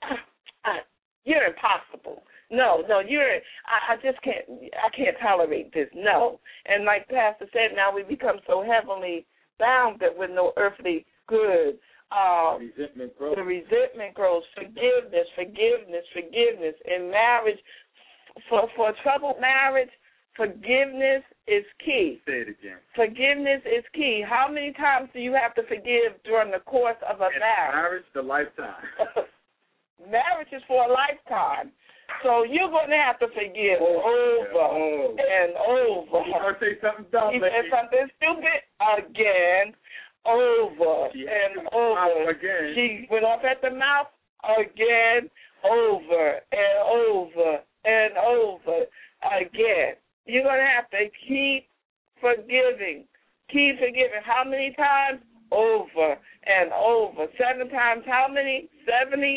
S1: you're impossible. No, no, you're. I, I just can't. I can't tolerate this. No, and like Pastor said, now we become so heavily bound that with no earthly good, um,
S2: resentment grows.
S1: The resentment grows. Forgiveness, forgiveness, forgiveness. In marriage, for for a troubled marriage, forgiveness is key.
S2: Say it again.
S1: Forgiveness is key. How many times do you have to forgive during the course of a
S2: In
S1: marriage?
S2: Marriage, the lifetime.
S1: Marriage is for a lifetime. So you're going to have to forgive oh, over oh. and over.
S2: You're going to say something dumb.
S1: He said something stupid again, over she and over.
S2: Again.
S1: She went off at the mouth again, over and over and over again. You're going to have to keep forgiving. Keep forgiving. How many times? Over and over. Seven times how many? seventy?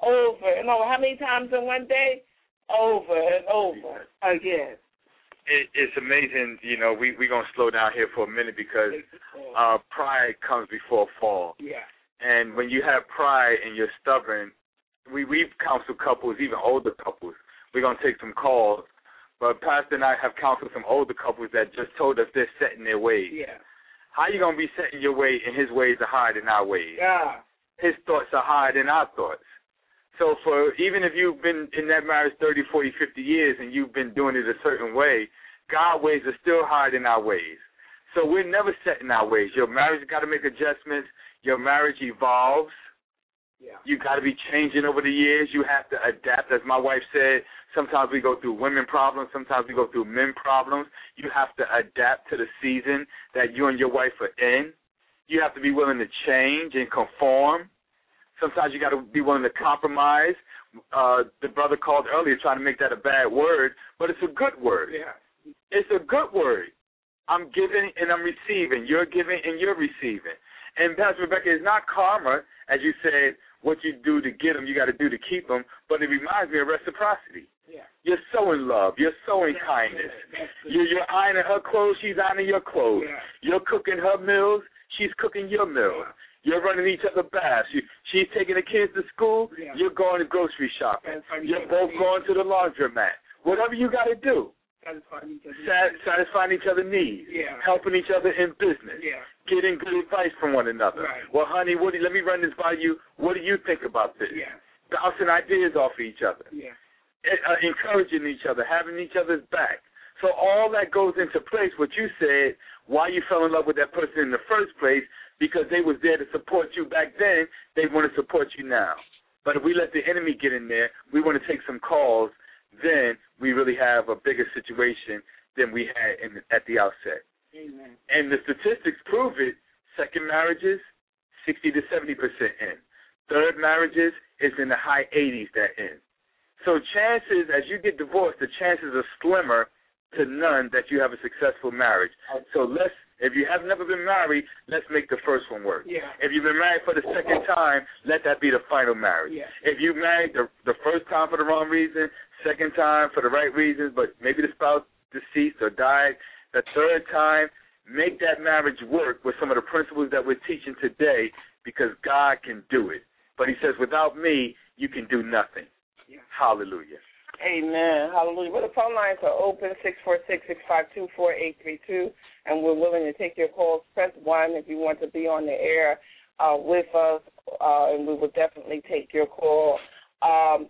S1: over and over. How many times in one day? Over and over again.
S2: It, it's amazing, you know, we, we're going to slow down here for a minute because uh, pride comes before fall.
S1: Yeah.
S2: And when you have pride and you're stubborn, we, we've counseled couples, even older couples. We're going to take some calls. But Pastor and I have counseled some older couples that just told us they're set in their ways.
S1: Yeah.
S2: How you going to be set in your way and his ways are higher than our ways?
S1: Yeah.
S2: His thoughts are higher than our thoughts. So for even if you've been in that marriage thirty, forty, fifty years and you've been doing it a certain way, God's ways are still higher than our ways. So we're never set in our ways. Your marriage got to make adjustments. Your marriage evolves.
S1: Yeah.
S2: You got to be changing over the years. You have to adapt. As my wife said, sometimes we go through women problems. Sometimes we go through men problems. You have to adapt to the season that you and your wife are in. You have to be willing to change and conform. Sometimes you got to be willing to compromise. Uh, the brother called earlier trying to make that a bad word, but it's a good word.
S1: Yeah.
S2: It's a good word. I'm giving and I'm receiving. You're giving and you're receiving. And Pastor Rebecca, it's not karma, as you said, what you do to get them, you got to do to keep them, but it reminds me of reciprocity.
S1: Yeah.
S2: You're sowing love. You're sowing
S1: That's
S2: kindness.
S1: That's
S2: You're, you're ironing her clothes. She's ironing your clothes.
S1: Yeah.
S2: You're cooking her meals. She's cooking your meals.
S1: Yeah.
S2: You're running each other baths. You, she's taking the kids to school.
S1: Yeah.
S2: You're going to grocery shopping.
S1: Satisfying
S2: You're
S1: each
S2: both
S1: other.
S2: going to the laundromat. Whatever you got to do.
S1: Satisfying each other.
S2: Sat, satisfying each other's needs.
S1: Yeah.
S2: Helping each other in business.
S1: Yeah.
S2: Getting good advice from one another.
S1: Right.
S2: Well, honey, what do, let me run this by you. What do you think about this?
S1: Yeah.
S2: Bouncing ideas off of each other.
S1: Yeah.
S2: Uh, encouraging each other, having each other's back. So all that goes into place, what you said, why you fell in love with that person in the first place, because they was there to support you back then, they want to support you now. But if we let the enemy get in there, we want to take some calls, then we really have a bigger situation than we had in, at the outset.
S1: Amen.
S2: And the statistics prove it. Second marriages, sixty to seventy percent in. Third marriages is in the high eighties that end. So chances, as you get divorced, the chances are slimmer to none that you have a successful marriage. So let's, if you have never been married, let's make the first one work.
S1: Yeah.
S2: If you've been married for the second time, let that be the final marriage.
S1: Yeah.
S2: If you married the, the first time for the wrong reason, second time for the right reasons, but maybe the spouse deceased or died, the third time, make that marriage work with some of the principles that we're teaching today, because God can do it. But he says, without me, you can do nothing.
S1: Yeah.
S2: Hallelujah.
S1: Amen. Hallelujah. Well, the phone lines are open, six four six, six five two, four eight three two, and we're willing to take your calls. Press one if you want to be on the air uh, with us, uh, and we will definitely take your call. Um,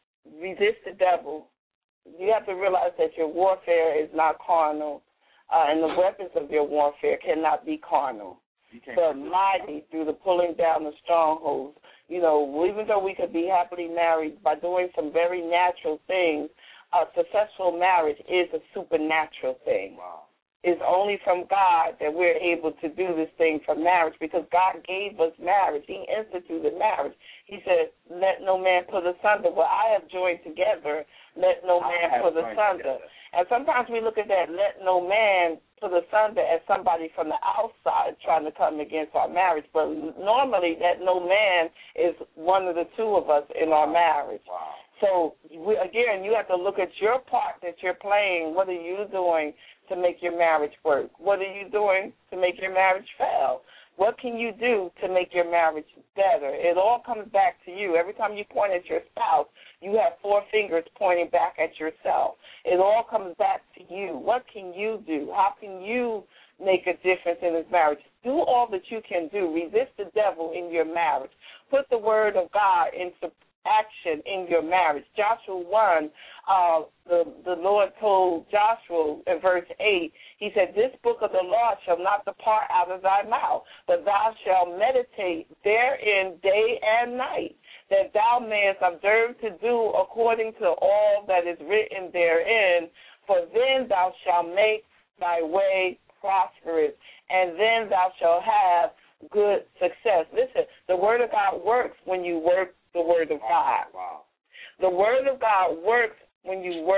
S1: resist the devil. You have to realize that your warfare is not carnal, uh, and the weapons of your warfare cannot be carnal, but mighty through the pulling down of strongholds. You know, even though we could be happily married by doing some very natural things, a successful marriage is a supernatural thing.
S2: Wow.
S1: It's only from God that we're able to do this thing for marriage, because God gave us marriage. He instituted marriage. He said, let no man put asunder. What I have joined together, let no man put asunder. And sometimes we look at that, let no man put asunder, as somebody from the outside trying to come against our marriage. But normally that no man is one of the two of us in our marriage.
S2: Wow.
S1: So, we, again, you have to look at your part that you're playing. What are you doing to make your marriage work? What are you doing to make your marriage fail? What can you do to make your marriage better? It all comes back to you. Every time you point at your spouse, you have four fingers pointing back at yourself. It all comes back to you. What can you do? How can you make a difference in this marriage? Do all that you can do. Resist the devil in your marriage. Put the word of God into action in your marriage. Joshua one, uh, the, the Lord told Joshua in verse eight, he said, this book of the law shall not depart out of thy mouth, but thou shalt meditate therein day and night, that thou mayest observe to do according to all that is written therein, for then thou shalt make thy way prosperous, and then thou shalt have good success. Listen, the word of God works when you work the word of God.
S2: Wow.
S1: The word of God works when you work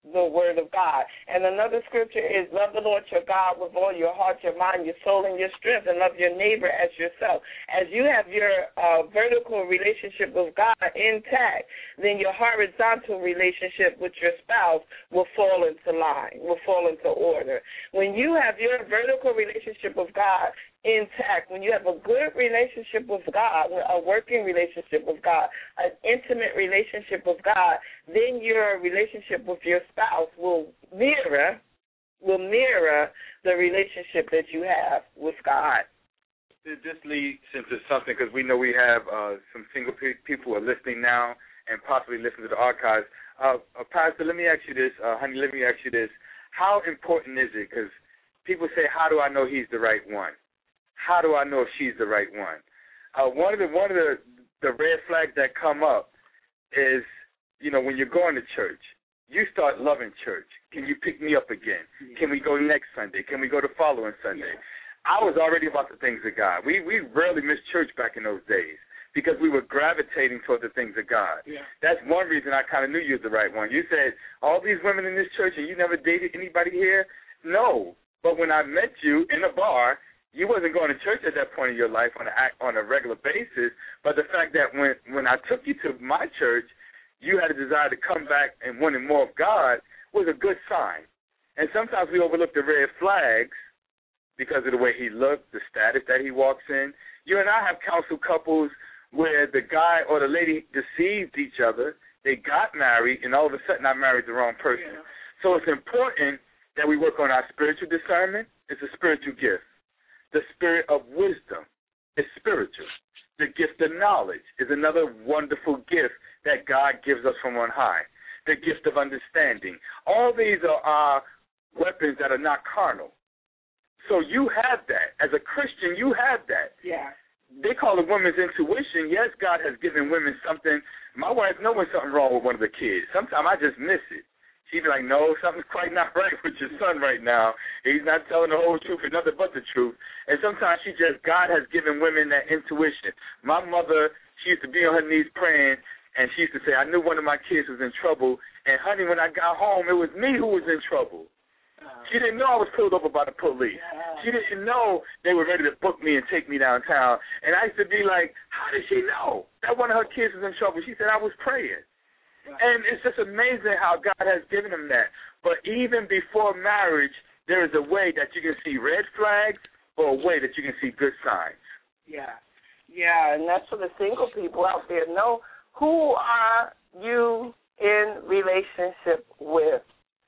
S1: the word of God. And another scripture is love the Lord your God with all your heart, your mind, your soul, and your strength, and love your neighbor as yourself. As you have your uh, vertical relationship with God intact, then your horizontal relationship with your spouse will fall into line, will fall into order. When you have your vertical relationship with God intact, when you have a good relationship with God, a working relationship with God, an intimate relationship with God, then your relationship with your spouse will mirror, will mirror the relationship that you have with God.
S2: This leads into something, because we know we have uh, some single pe- people who are listening now and possibly listen to the archives. Uh, uh, Pastor, let me ask you this. Uh, honey, let me ask you this. How important is it? Because people say, how do I know he's the right one? How do I know if she's the right one? Uh, one of the one of the, the red flags that come up is, you know, when you're going to church, you start loving church. Can you pick me up again? Yeah. Can we go next Sunday? Can we go the following Sunday? Yeah. I was already about the things of God. We we rarely missed church back in those days because we were gravitating toward the things of God. Yeah. That's one reason I kind of knew you was the right one. You said, all these women in this church and you never dated anybody here? No. But when I met you in a bar, you wasn't going to church at that point in your life on a, on a regular basis, but the fact that when, when I took you to my church, you had a desire to come back and wanting more of God was a good sign. And sometimes we overlook the red flags because of the way he looked, the status that he walks in. You and I have counseled couples where the guy or the lady deceived each other, they got married, and all of a sudden I married the wrong person. Yeah. So it's important that we work on our spiritual discernment. It's a spiritual gift. The spirit of wisdom is spiritual. The gift of knowledge is another wonderful gift that God gives us from on high. The gift of understanding. All these are our weapons that are not carnal. So you have that. As a Christian, you have that.
S1: Yeah.
S2: They call it women's intuition. Yes, God has given women something. My wife knows when something's wrong with one of the kids. Sometimes I just miss it. She'd be like, no, something's quite not right with your son right now. He's not telling the whole truth and nothing but the truth. And sometimes she just, God has given women that intuition. My mother, she used to be on her knees praying, and she used to say, I knew one of my kids was in trouble, and honey, when I got home, it was me who was in trouble. She didn't know I was pulled over by the police. She didn't know they were ready to book me and take me downtown. And I used to be like, how did she know that one of her kids was in trouble? She said, I was praying. And it's just amazing how God has given them that. But even before marriage, there is a way that you can see red flags or a way that you can see good signs.
S1: Yeah. Yeah, and that's for the single people out there. Know who are you in relationship with.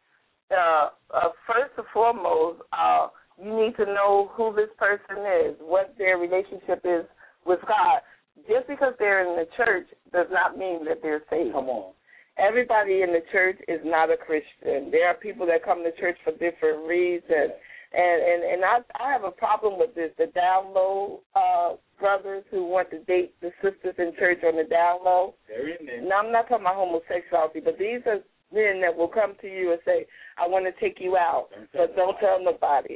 S1: Uh, uh, first and foremost, uh, you need to know who this person is, what their relationship is with God. Just because they're in the church does not mean that they're saved.
S2: Come on.
S1: Everybody in the church is not a Christian. There are people that come to church for different reasons. And and, and I, I have a problem with this, the down low uh, brothers who want to date the sisters in church on the down low.
S2: They're in there.
S1: Now, I'm not talking about homosexuality, but these are men that will come to you and say, I want to take you out, don't but don't tell nobody.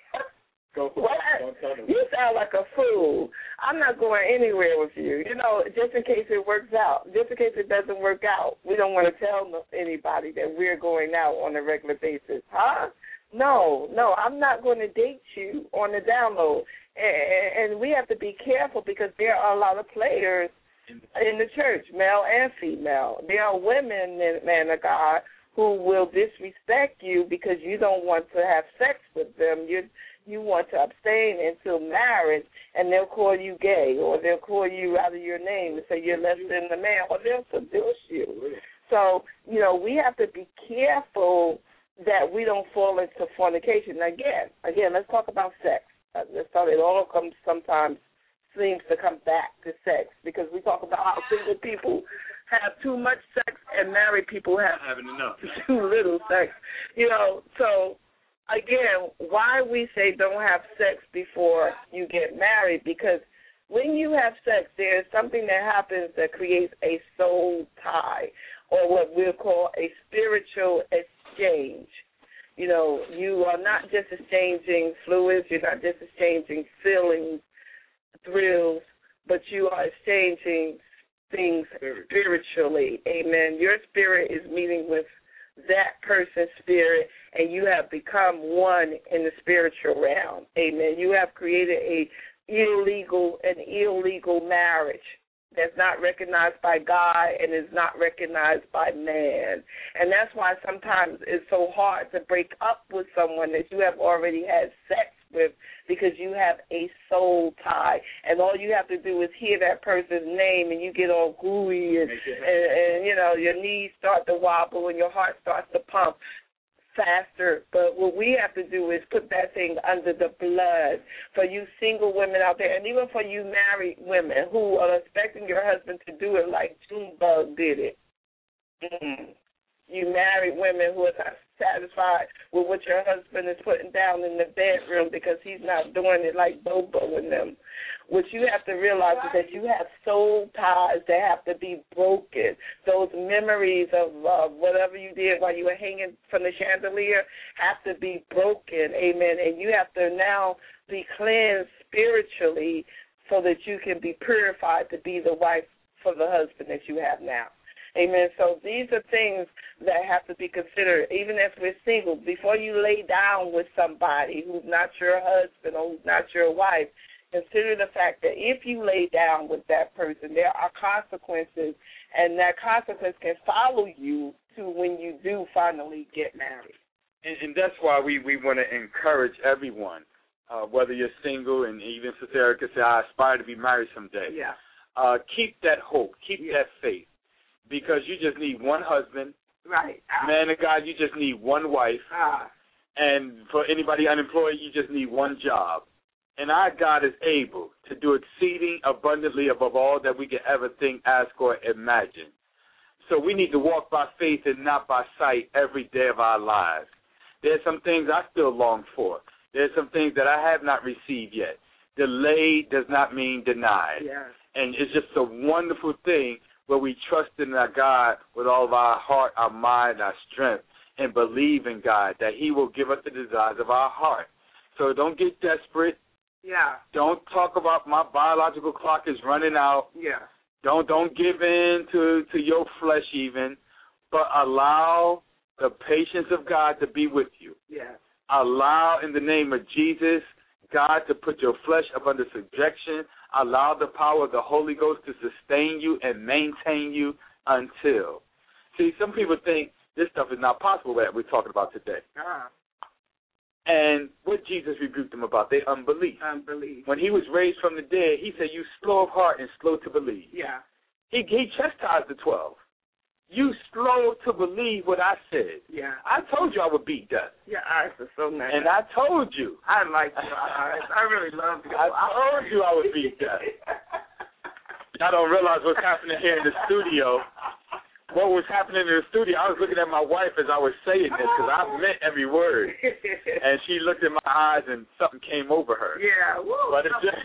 S2: Go for
S1: what?
S2: Don't tell nobody.
S1: You sound like a fool. I'm not going anywhere with you. You know, just in case it works out. Just in case it doesn't work out. We don't want to tell anybody that we're going out on a regular basis. Huh? No, no, I'm not going to date you on the download. And, and we have to be careful because there are a lot of players in the church, male and female. There are women, man of God, who will disrespect you because you don't want to have sex with them. You you want to abstain until marriage, and they'll call you gay, or they'll call you out of your name and say you're less than the man, or they'll seduce you. So, you know, we have to be careful that we don't fall into fornication. Again, again, let's talk about sex. Uh, let's talk, it all comes sometimes seems to come back to sex because we talk about how single people have too much sex and married people have
S2: having enough.
S1: too little sex. You know, so again, why we say don't have sex before you get married, because when you have sex, there's something that happens that creates a soul tie, or what we'll call a spiritual exchange. You know, you are not just exchanging fluids, you're not just exchanging feelings, thrills, but you are exchanging things spiritually. Amen. Your spirit is meeting with that person's spirit, and you have become one in the spiritual realm. Amen. You have created a illegal, an illegal marriage that's not recognized by God and is not recognized by man. And that's why sometimes it's so hard to break up with someone that you have already had sex with, because you have a soul tie. And all you have to do is hear that person's name and you get all gooey and, and, and you know, your knees start to wobble and your heart starts to pump faster. But what we have to do is put that thing under the blood for you single women out there, and even for you married women who are expecting your husband to do it like Junebug did it. Mm. You married women who are not satisfied with what your husband is putting down in the bedroom because he's not doing it like Bobo and them. What you have to realize is that you have soul ties that have to be broken. Those memories of uh, whatever you did while you were hanging from the chandelier have to be broken, amen. And you have to now be cleansed spiritually so that you can be purified to be the wife for the husband that you have now. Amen. So these are things that have to be considered, even if we're single. Before you lay down with somebody who's not your husband or who's not your wife, consider the fact that if you lay down with that person, there are consequences, and that consequence can follow you to when you do finally get married.
S2: And, and that's why we, we want to encourage everyone, uh, whether you're single, and even Sister Erica said, I aspire to be married someday.
S1: Yeah.
S2: Uh, keep that hope. Keep yeah. that faith. Because you just need one husband.
S1: Right. Ah.
S2: Man of God, you just need one wife.
S1: Ah.
S2: And for anybody unemployed, you just need one job. And our God is able to do exceeding abundantly above all that we can ever think, ask, or imagine. So we need to walk by faith and not by sight every day of our lives. There's some things I still long for. There's some things that I have not received yet. Delayed does not mean denied.
S1: Yes.
S2: And it's just a wonderful thing where we trust in our God with all of our heart, our mind, our strength, and believe in God that he will give us the desires of our heart. So don't get desperate.
S1: Yeah.
S2: Don't talk about my biological clock is running out.
S1: Yeah.
S2: Don't don't give in to, to your flesh even, but allow the patience of God to be with you.
S1: Yeah.
S2: Allow, in the name of Jesus, God to put your flesh up under subjection. Allow the power of the Holy Ghost to sustain you and maintain you until. See, some people think this stuff is not possible that we're talking about today.
S1: Uh-huh.
S2: And what Jesus rebuked them about? Their unbelief.
S1: Unbelief.
S2: When he was raised from the dead, he said, you slow of heart and slow to believe.
S1: Yeah.
S2: He, he chastised the twelve. You slow to believe what I said.
S1: Yeah.
S2: I told you I would beat death.
S1: Your eyes are so nice.
S2: And I told you.
S1: I like your eyes. I really love you.
S2: I told you I would beat death. Y'all don't realize what's happening here in the studio. What was happening in the studio, I was looking at my wife as I was saying this because I meant every word. And she looked in my eyes and something came over her.
S1: Yeah. Woo.
S2: But it's just,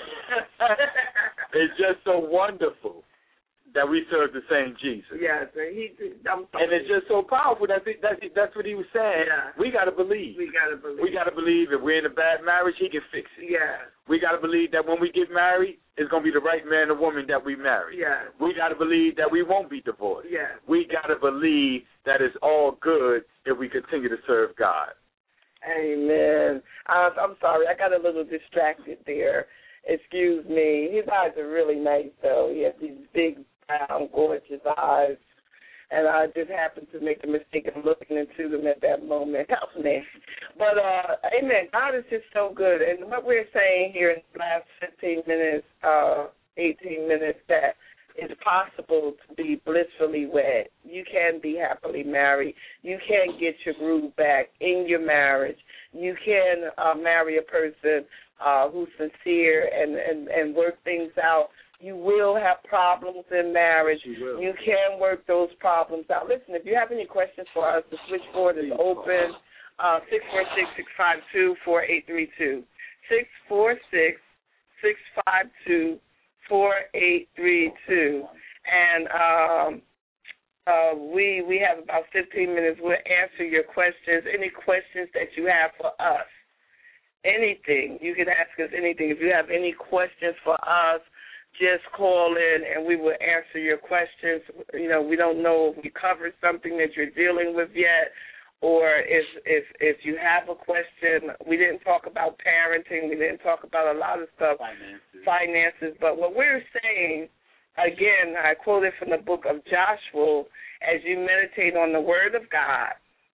S2: it's just so wonderful that we serve the same Jesus.
S1: Yes, and he. I'm
S2: and it's just so powerful. That's it, that's it, that's what he was saying.
S1: Yeah.
S2: We got to believe.
S1: We got to believe.
S2: We got to believe if we're in a bad marriage, he can fix it.
S1: Yeah.
S2: We got to believe that when we get married, it's going to be the right man or woman that we marry.
S1: Yeah.
S2: We got to believe that we won't be divorced.
S1: Yeah.
S2: We got to believe that it's all good if we continue to serve God.
S1: Amen. Uh, I'm sorry, I got a little distracted there. Excuse me. His eyes are really nice, though. He has these big, brown, gorgeous eyes, and I just happened to make the mistake of looking into them at that moment. That was nasty. But, uh, amen, God is just so good. And what we're saying here in the last fifteen minutes, uh, eighteen minutes, that it's possible to be blissfully wed. You can be happily married. You can get your groove back in your marriage. You can uh, marry a person uh, who's sincere and, and, and work things out. You will have problems in marriage. You, you can work those problems out. Listen, if you have any questions for us, the switchboard is open, uh, six four six, six five two, four eight three two. six four six, six five two, four eight three two. And um, uh, we we have about fifteen minutes. We'll answer your questions, any questions that you have for us. Anything. You can ask us anything. If you have any questions for us, just call in and we will answer your questions. You know, we don't know if we covered something that you're dealing with yet, or if if if you have a question. We didn't talk about parenting. We didn't talk about a lot of stuff,
S2: finances.
S1: finances. But what we're saying, again, I quoted from the book of Joshua, as you meditate on the word of God,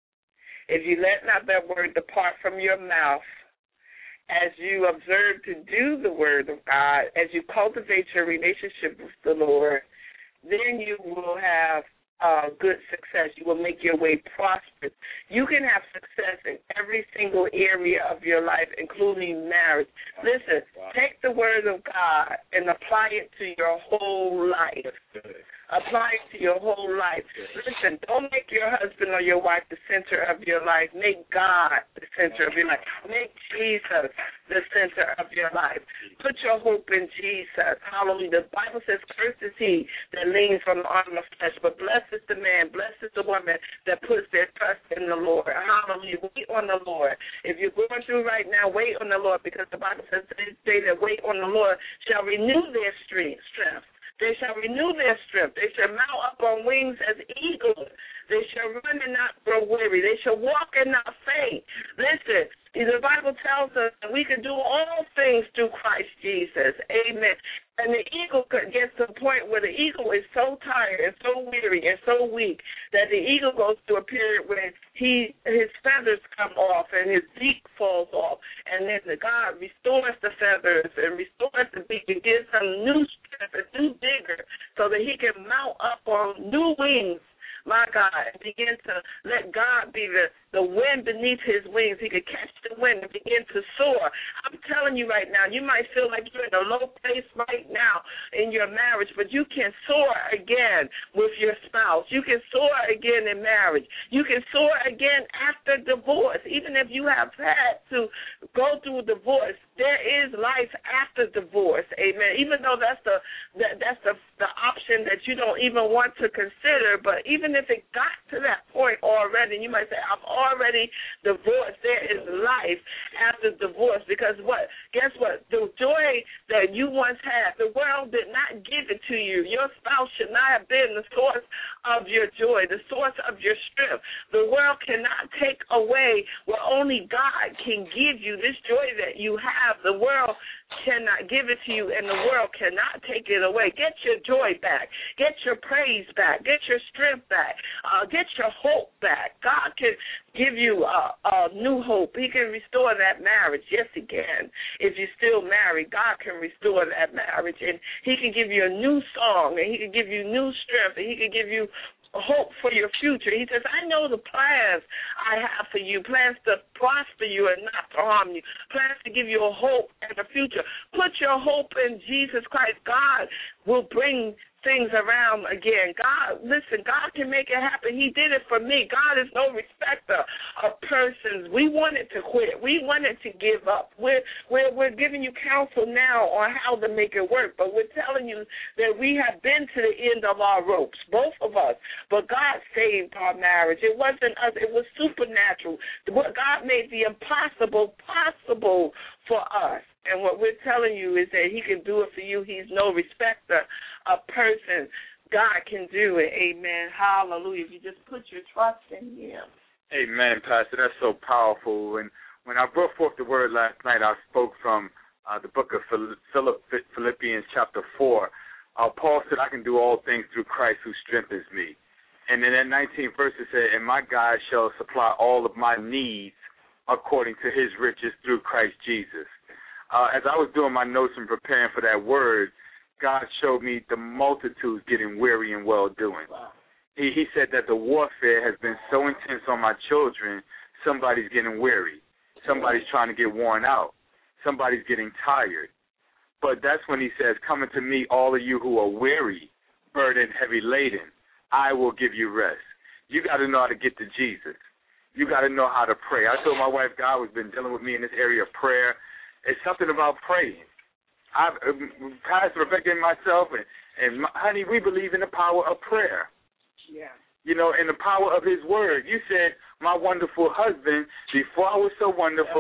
S1: if you let not that word depart from your mouth, as you observe to do the word of God, as you cultivate your relationship with the Lord, then you will have uh, good success. You will make your way prosperous. You can have success in every single area of your life, including marriage. Listen, take the word of God and apply it to your whole life. Apply it to your whole life. Listen, don't make your husband or your wife the center of your life. Make God the center of your life. Make Jesus the center of your life. Put your hope in Jesus. Hallelujah. The Bible says, cursed is he that leans on the arm of flesh, but blessed is the man, blessed is the woman that puts their trust in the Lord. Hallelujah. Wait on the Lord. If you're going through right now, wait on the Lord, because the Bible says they that wait on the Lord shall renew their strength. They shall renew their strength. They shall mount up on wings as eagles. They shall run and not grow weary. They shall walk and not faint. Listen, the Bible tells us that we can do all things through Christ Jesus. Amen. And the eagle gets to the point where the eagle is so tired and so weary and so weak that the eagle goes through a period where he his feathers come off and his beak falls off. And then the God restores the feathers and restores the beak and gives him new strength and new vigor so that he can mount up on new wings, my God, and begin to let God be the, the wind beneath his wings. He could catch the wind and begin to soar. I'm telling you right now, you might feel like you're in a low place right now in your marriage, but you can soar again with your spouse. You can soar again in marriage. You can soar again after divorce. Even if you have had to go through divorce, there is life after divorce. Amen. Even though that's the that, that's the, the option that you don't even want to consider, but even if it got to that point already, you might say, I'm already divorced. There is life after divorce, because what? Guess what? The joy that you once had, the world did not give it to you. Your spouse should not have been the source of your joy, the source of your strength. The world cannot take away what only God can give you, this joy that you have. The world cannot give it to you, and the world cannot take it away. Get your joy back. Get your praise back. Get your strength back. Uh, get your hope back. God can give you a, a new hope. He can restore that marriage. Yes, he can. If you're still married, God can restore that marriage, and he can give you a new song, and he can give you new strength, and he can give you hope for your future. He says, I know the plans I have for you, plans to prosper you and not to harm you, plans to give you a hope and a future. Put your hope in Jesus Christ. God will bring things around again. God, listen, God can make it happen. He did it for me. God is no respecter of persons. We wanted to quit. We wanted to give up. We're, we're, we're giving you counsel now on how to make it work, but we're telling you that we have been to the end of our ropes, both of us, but God saved our marriage. It wasn't us. It was supernatural. God made the impossible possible for us. And what we're telling you is that he can do it for you. He's no respecter of persons. God can do it. Amen. Hallelujah. If you just put your trust in him.
S2: Amen, Pastor. That's so powerful. And when I brought forth the word last night, I spoke from uh, the book of Philippians chapter four. Uh, Paul said, I can do all things through Christ who strengthens me. And in that nineteenth verse it said, and my God shall supply all of my needs according to his riches through Christ Jesus. Uh, as I was doing my notes and preparing for that word, God showed me the multitudes getting weary and well-doing. Wow. He, he said that the warfare has been so intense on my children, somebody's getting weary. Somebody's trying to get worn out. Somebody's getting tired. But that's when he says, come unto me, all of you who are weary, burdened, heavy laden, I will give you rest. You got to know how to get to Jesus. You got to know how to pray. I told my wife, God has been dealing with me in this area of prayer. It's something about praying. I've, Pastor Rebecca and myself, and, and my, honey, we believe in the power of prayer.
S1: Yeah.
S2: You know, in the power of his word. You said, my wonderful husband, before I was so wonderful,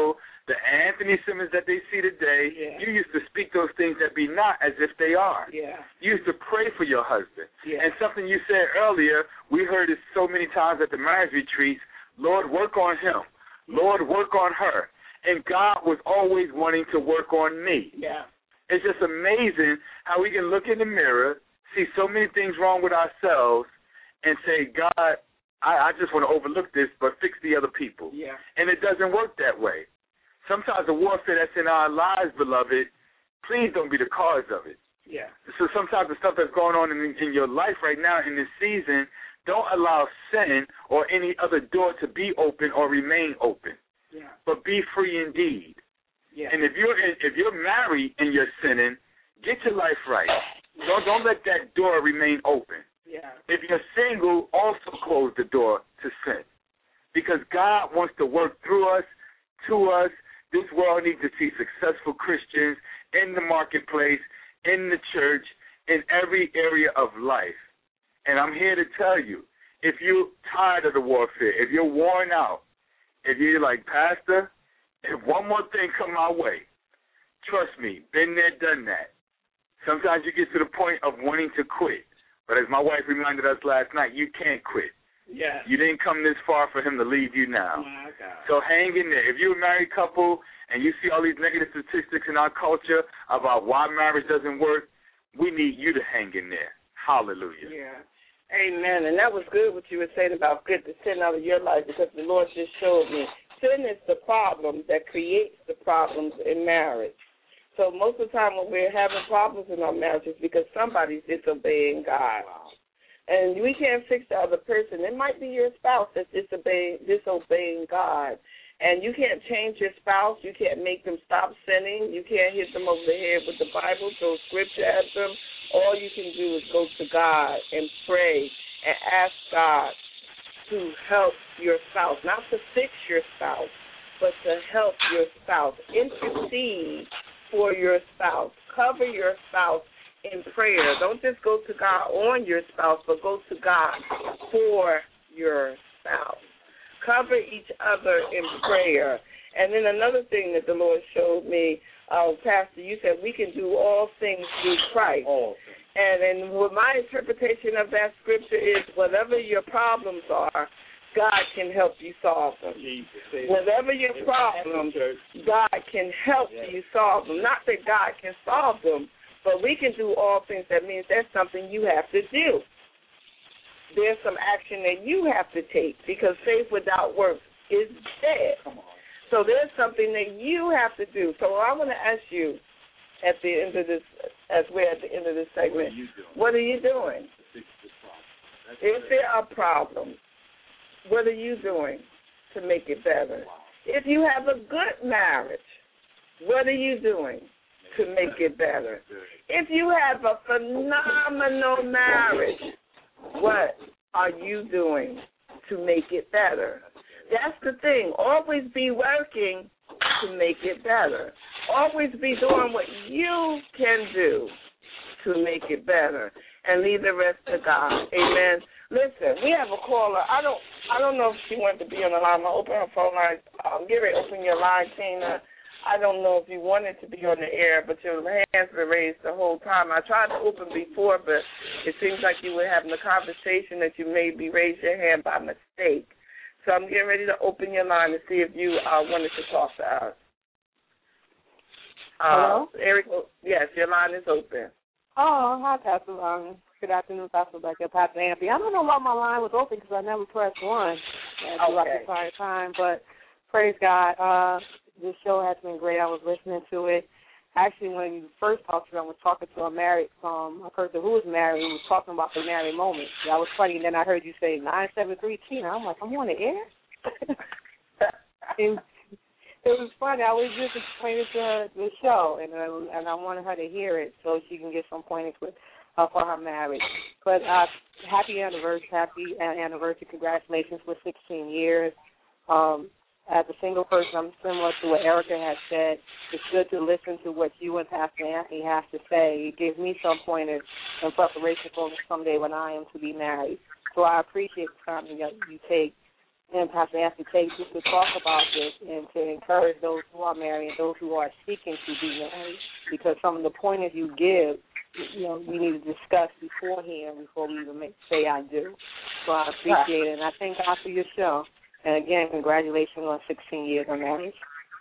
S2: The Anthony Simmons that they see today,
S1: yeah.
S2: you used to speak those things that be not as if they are.
S1: Yeah.
S2: You used to pray for your husband.
S1: Yeah.
S2: And something you said earlier, we heard it so many times at the marriage retreats, Lord, work on him. Lord, work on her. And God was always wanting to work on me.
S1: Yeah.
S2: It's just amazing how we can look in the mirror, see so many things wrong with ourselves, and say, God, I, I just want to overlook this, but fix the other people.
S1: Yeah.
S2: And it doesn't work that way. Sometimes the warfare that's in our lives, beloved, please don't be the cause of it.
S1: Yeah.
S2: So sometimes the stuff that's going on in, in your life right now in this season, don't allow sin or any other door to be open or remain open.
S1: Yeah.
S2: But be free indeed.
S1: Yeah.
S2: And if you're if you're married and you're sinning, get your life right. Don't don't let that door remain open.
S1: Yeah.
S2: If you're single, also close the door to sin, because God wants to work through us, to us. This world needs to see successful Christians in the marketplace, in the church, in every area of life. And I'm here to tell you, if you're tired of the warfare, if you're worn out, if you're like, Pastor, if one more thing come my way, trust me, been there, done that. Sometimes you get to the point of wanting to quit. But as my wife reminded us last night, you can't quit.
S1: Yeah.
S2: You didn't come this far for him to leave you now.
S1: Oh my God.
S2: So hang in there. If you're a married couple and you see all these negative statistics in our culture about why marriage doesn't work, we need you to hang in there. Hallelujah.
S1: Yeah. Amen. And that was good what you were saying about get the sin out of your life, because the Lord just showed me sin is the problem that creates the problems in marriage. So most of the time when we're having problems in our marriages, because somebody's disobeying God. And we can't fix the other person. It might be your spouse that's disobeying, disobeying God. And you can't change your spouse. You can't make them stop sinning. You can't hit them over the head with the Bible, throw scripture at them. All you can do is go to God and pray and ask God to help your spouse, not to fix your spouse, but to help your spouse. Intercede for your spouse. Cover your spouse in prayer. Don't just go to God on your spouse, but go to God for your spouse. Cover each other in prayer. And then another thing that the Lord showed me, uh, Pastor, you said we can do all things through Christ.
S2: All things.
S1: And then what my interpretation of that scripture is, whatever your problems are, God can help you solve them.
S2: Jesus.
S1: Whatever your problems, God can help you solve them. Not that God can solve them, but we can do all things. That means there's something you have to do. There's some action that you have to take, because faith without works is dead. So there's something that you have to do. So I want to ask you at the end of this, as we're at the end of this segment, what are you doing? Is there a problem? What are you doing to make it better? If you have a good marriage, what are you doing to make it better? If you have a phenomenal marriage, what are you doing to make it better? That's the thing. Always be working to make it better. Always be doing what you can do to make it better, and leave the rest to God. Amen. Listen, we have a caller. I don't I don't know if she wanted to be on the line. I'll open her phone line. Um, Gary, open your line, Tina. I don't know if you wanted to be on the air, but your hands were raised the whole time. I tried to open before, but it seems like you were having a conversation that you maybe raised your hand by mistake. So I'm getting ready to open your line to see if you uh, wanted to talk to us. Uh,
S4: Hello?
S1: Eric, yes, your line is open.
S4: Oh, hi, Pastor. Um, good afternoon, Pastor Becca, Pastor Anthony. I don't know why my line was open because I never pressed one at
S1: Okay.
S4: the entire time, but praise God. Uh, this show has been great. I was listening to it. Actually, when you first talked to me, I was talking to a married, um, a person who was married who was talking about the married moment. That was funny. And then I heard you say nine seven three Tina. I'm like, I'm on the air? And it was funny. I was just explaining to her the show, and uh, and I wanted her to hear it so she can get some pointers with uh, for her marriage. But uh, happy anniversary, happy anniversary! Congratulations for sixteen years. Um, as a single person, I'm similar to what Erica has said. It's good to listen to what you and Pastor Anthony have to say. It gives me some pointers in preparation for someday when I am to be married. So I appreciate the time that you take
S5: and Pastor Anthony takes just to talk about this and to encourage those who are married and those who are seeking to be married, because some of the pointers you give, you know, we need to discuss beforehand before we even make, say I do. So I appreciate it, and I thank God for your show. And again, congratulations on sixteen years of marriage.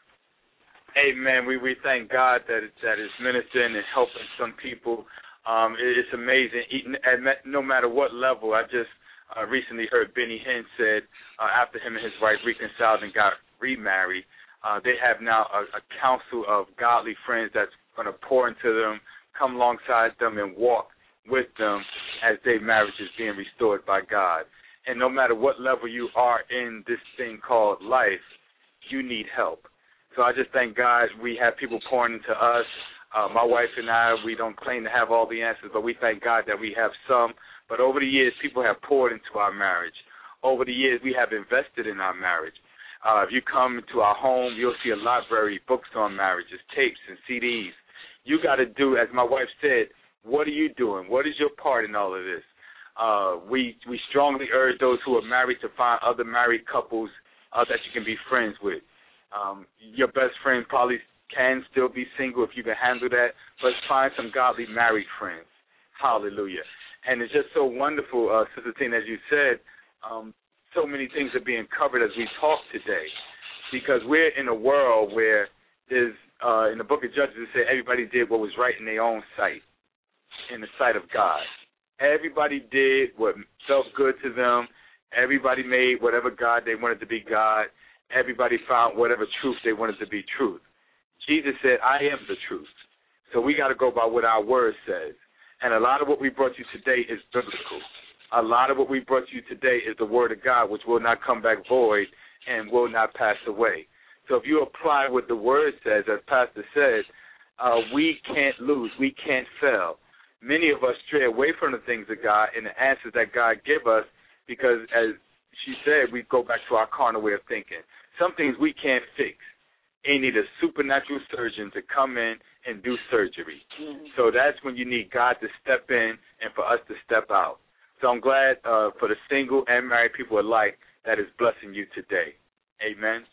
S2: Amen. We we thank God that it, that it's ministering and helping some people. Um, it, it's amazing. Eating, at no matter what level, I just uh, recently heard Benny Hinn said uh, after him and his wife reconciled and got remarried, uh, they have now a, a council of godly friends that's going to pour into them, come alongside them, and walk with them as their marriage is being restored by God. And no matter what level you are in this thing called life, you need help. So I just thank God we have people pouring into us. Uh, my wife and I, we don't claim to have all the answers, but we thank God that we have some. But over the years, people have poured into our marriage. Over the years, we have invested in our marriage. Uh, if you come to our home, you'll see a library, books on marriages, tapes and C Ds. You got to do, as my wife said, what are you doing? What is your part in all of this? Uh, we we strongly urge those who are married to find other married couples uh, that you can be friends with. Um, your best friend probably can still be single if you can handle that, but find some godly married friends. Hallelujah. And it's just so wonderful, uh, Sister Tina, as you said, um, so many things are being covered as we talk today, because we're in a world where there's, uh, in the book of Judges, it said everybody did what was right in their own sight, in the sight of God. Everybody did what felt good to them. Everybody made whatever God they wanted to be God. Everybody found whatever truth they wanted to be truth. Jesus said, I am the truth. So we got to go by what our word says. And a lot of what we brought you today is biblical. A lot of what we brought you today is the word of God, which will not come back void and will not pass away. So if you apply what the word says, as Pastor said, uh, we can't lose. We can't fail. Many of us stray away from the things of God and the answers that God give us because, as she said, we go back to our carnal way of thinking. Some things we can't fix. You need a supernatural surgeon to come in and do surgery. Mm-hmm. So that's when you need God to step in and for us to step out. So I'm glad uh, for the single and married people alike that is blessing you today. Amen.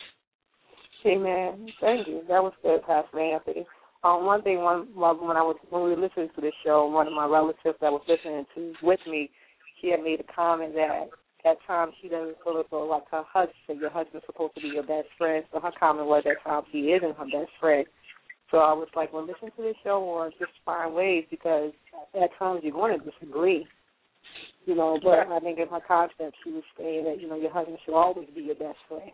S5: Amen. Thank you. That was good, Pastor Anthony. Um, one thing, one, when I was when we were listening to the show, one of my relatives that was listening to with me, she had made a comment that at times she doesn't feel as though like her husband, your husband's supposed to be your best friend. So her comment was at times he isn't her best friend. So I was like, well, listen to this show or just find ways, because at times you're going to disagree. You know, but I think in her concept she was saying that, you know, your husband should always be your best friend.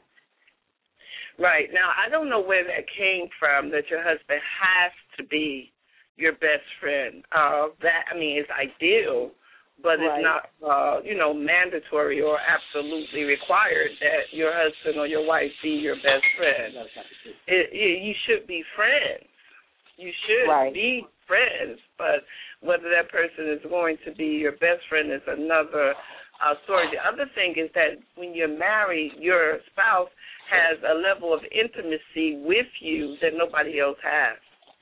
S1: Right. Now, I don't know where that came from, that your husband has to be your best friend. Uh, that, I mean, it's ideal, but right. It's not, uh, you know, mandatory or absolutely required that your husband or your wife be your best friend. It, it, you should be friends. You should right. be friends, but whether that person is going to be your best friend is another uh, story. The other thing is that when you're married, your spouse has a level of intimacy with you that nobody else has.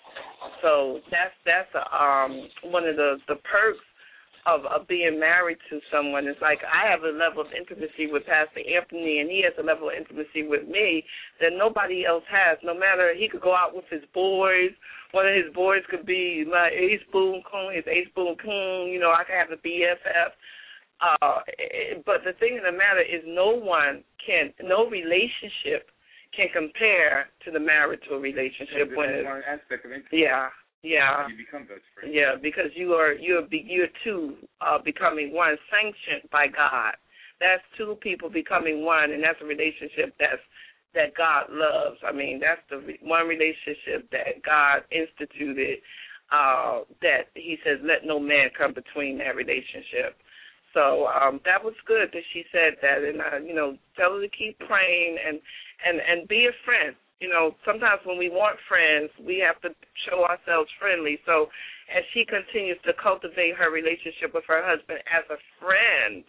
S1: So that's that's a, um, one of the, the perks of, of being married to someone. It's like I have a level of intimacy with Pastor Anthony, and he has a level of intimacy with me that nobody else has. No matter, he could go out with his boys. One of his boys could be my ace boom coon, his ace boom coon. You know, I could have a B F F. Uh, but the thing of the matter is no one can, no relationship can compare to the marital relationship.
S2: So
S1: when
S2: it's one aspect of intimacy.
S1: Yeah, yeah.
S2: You become best friends.
S1: Yeah, because you are, you're, you're two uh, becoming one, sanctioned by God. That's two people becoming one, and that's a relationship that's that God loves. I mean, that's the one relationship that God instituted, uh, that he says, let no man come between that relationship. So um, that was good that she said that, and uh, you know, tell her to keep praying and, and, and be a friend. You know, sometimes when we want friends, we have to show ourselves friendly. So as she continues to cultivate her relationship with her husband as a friend,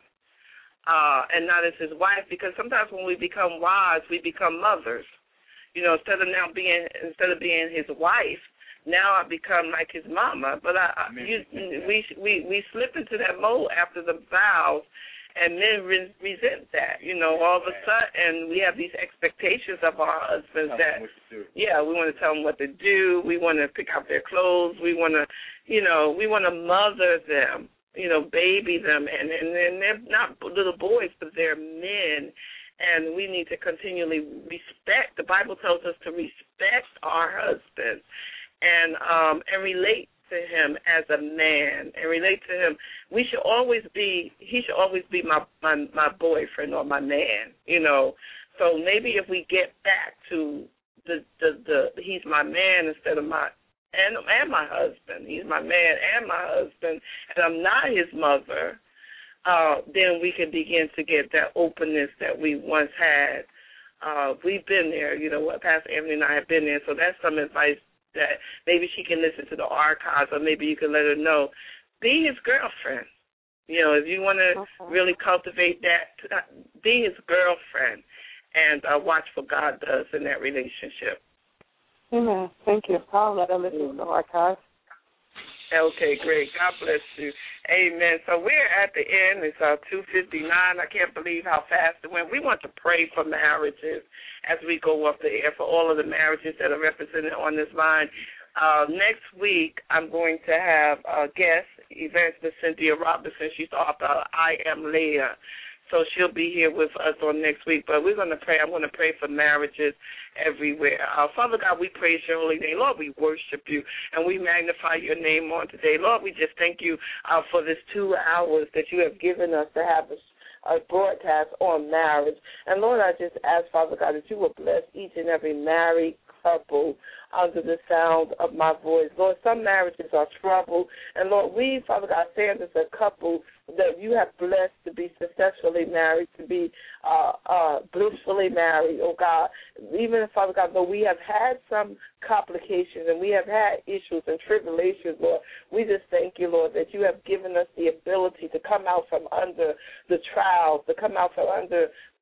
S1: uh, and not as his wife, because sometimes when we become wives, we become mothers. You know, instead of now being instead of being his wife, now I become like his mama, but I, you, we we we slip into that mold after the vows, And men re- resent that. You know, all of a sudden we have these expectations of our husbands that, yeah, we want to tell them what to do. We want to pick out their clothes. We want to, you know, we want to mother them, you know, baby them. And, and, and they're not little boys, but they're men. And we need to continually respect. The Bible tells us to respect our husbands and um, and relate to him as a man and relate to him. We should always be, he should always be my, my, my boyfriend or my man, you know. So maybe if we get back to the, the, the he's my man instead of my, and, and my husband, he's my man and my husband, and I'm not his mother, uh, then we can begin to get that openness that we once had. Uh, we've been there, you know, what Pastor Anthony and I have been there, so that's some advice that maybe she can listen to the archives, or maybe you can let her know. Be his girlfriend. You know, if you want to okay. really cultivate that, be his girlfriend and uh, watch what God does in that relationship.
S5: Amen. Thank you. I'll let her listen mm-hmm. to the archives.
S1: Okay, great. God bless you. Amen. So we're at the end. It's uh, two fifty-nine. I can't believe how fast it went. We want to pray for marriages as we go up the air, for all of the marriages that are represented on this line. Uh, next week, I'm going to have a guest, Evangelist Cynthia Robinson. She's the author of I Am Leah. So she'll be here with us on next week. But we're going to pray. I'm going to pray for marriages everywhere. Uh, Father God, we praise your holy name. Lord, we worship you, and we magnify your name on today. Lord, we just thank you uh, for this two hours that you have given us to have a, a broadcast on marriage. And, Lord, I just ask, Father God, that you will bless each and every married couple under the sound of my voice. Lord, some marriages are troubled. And, Lord, we, Father God, stand as a couple that you have blessed to be successfully married, to be uh, uh, blissfully married, oh God. Even, Father God, though we have had some complications and we have had issues and tribulations, Lord, we just thank you, Lord, that you have given us the ability to come out from under the trials, to come out from under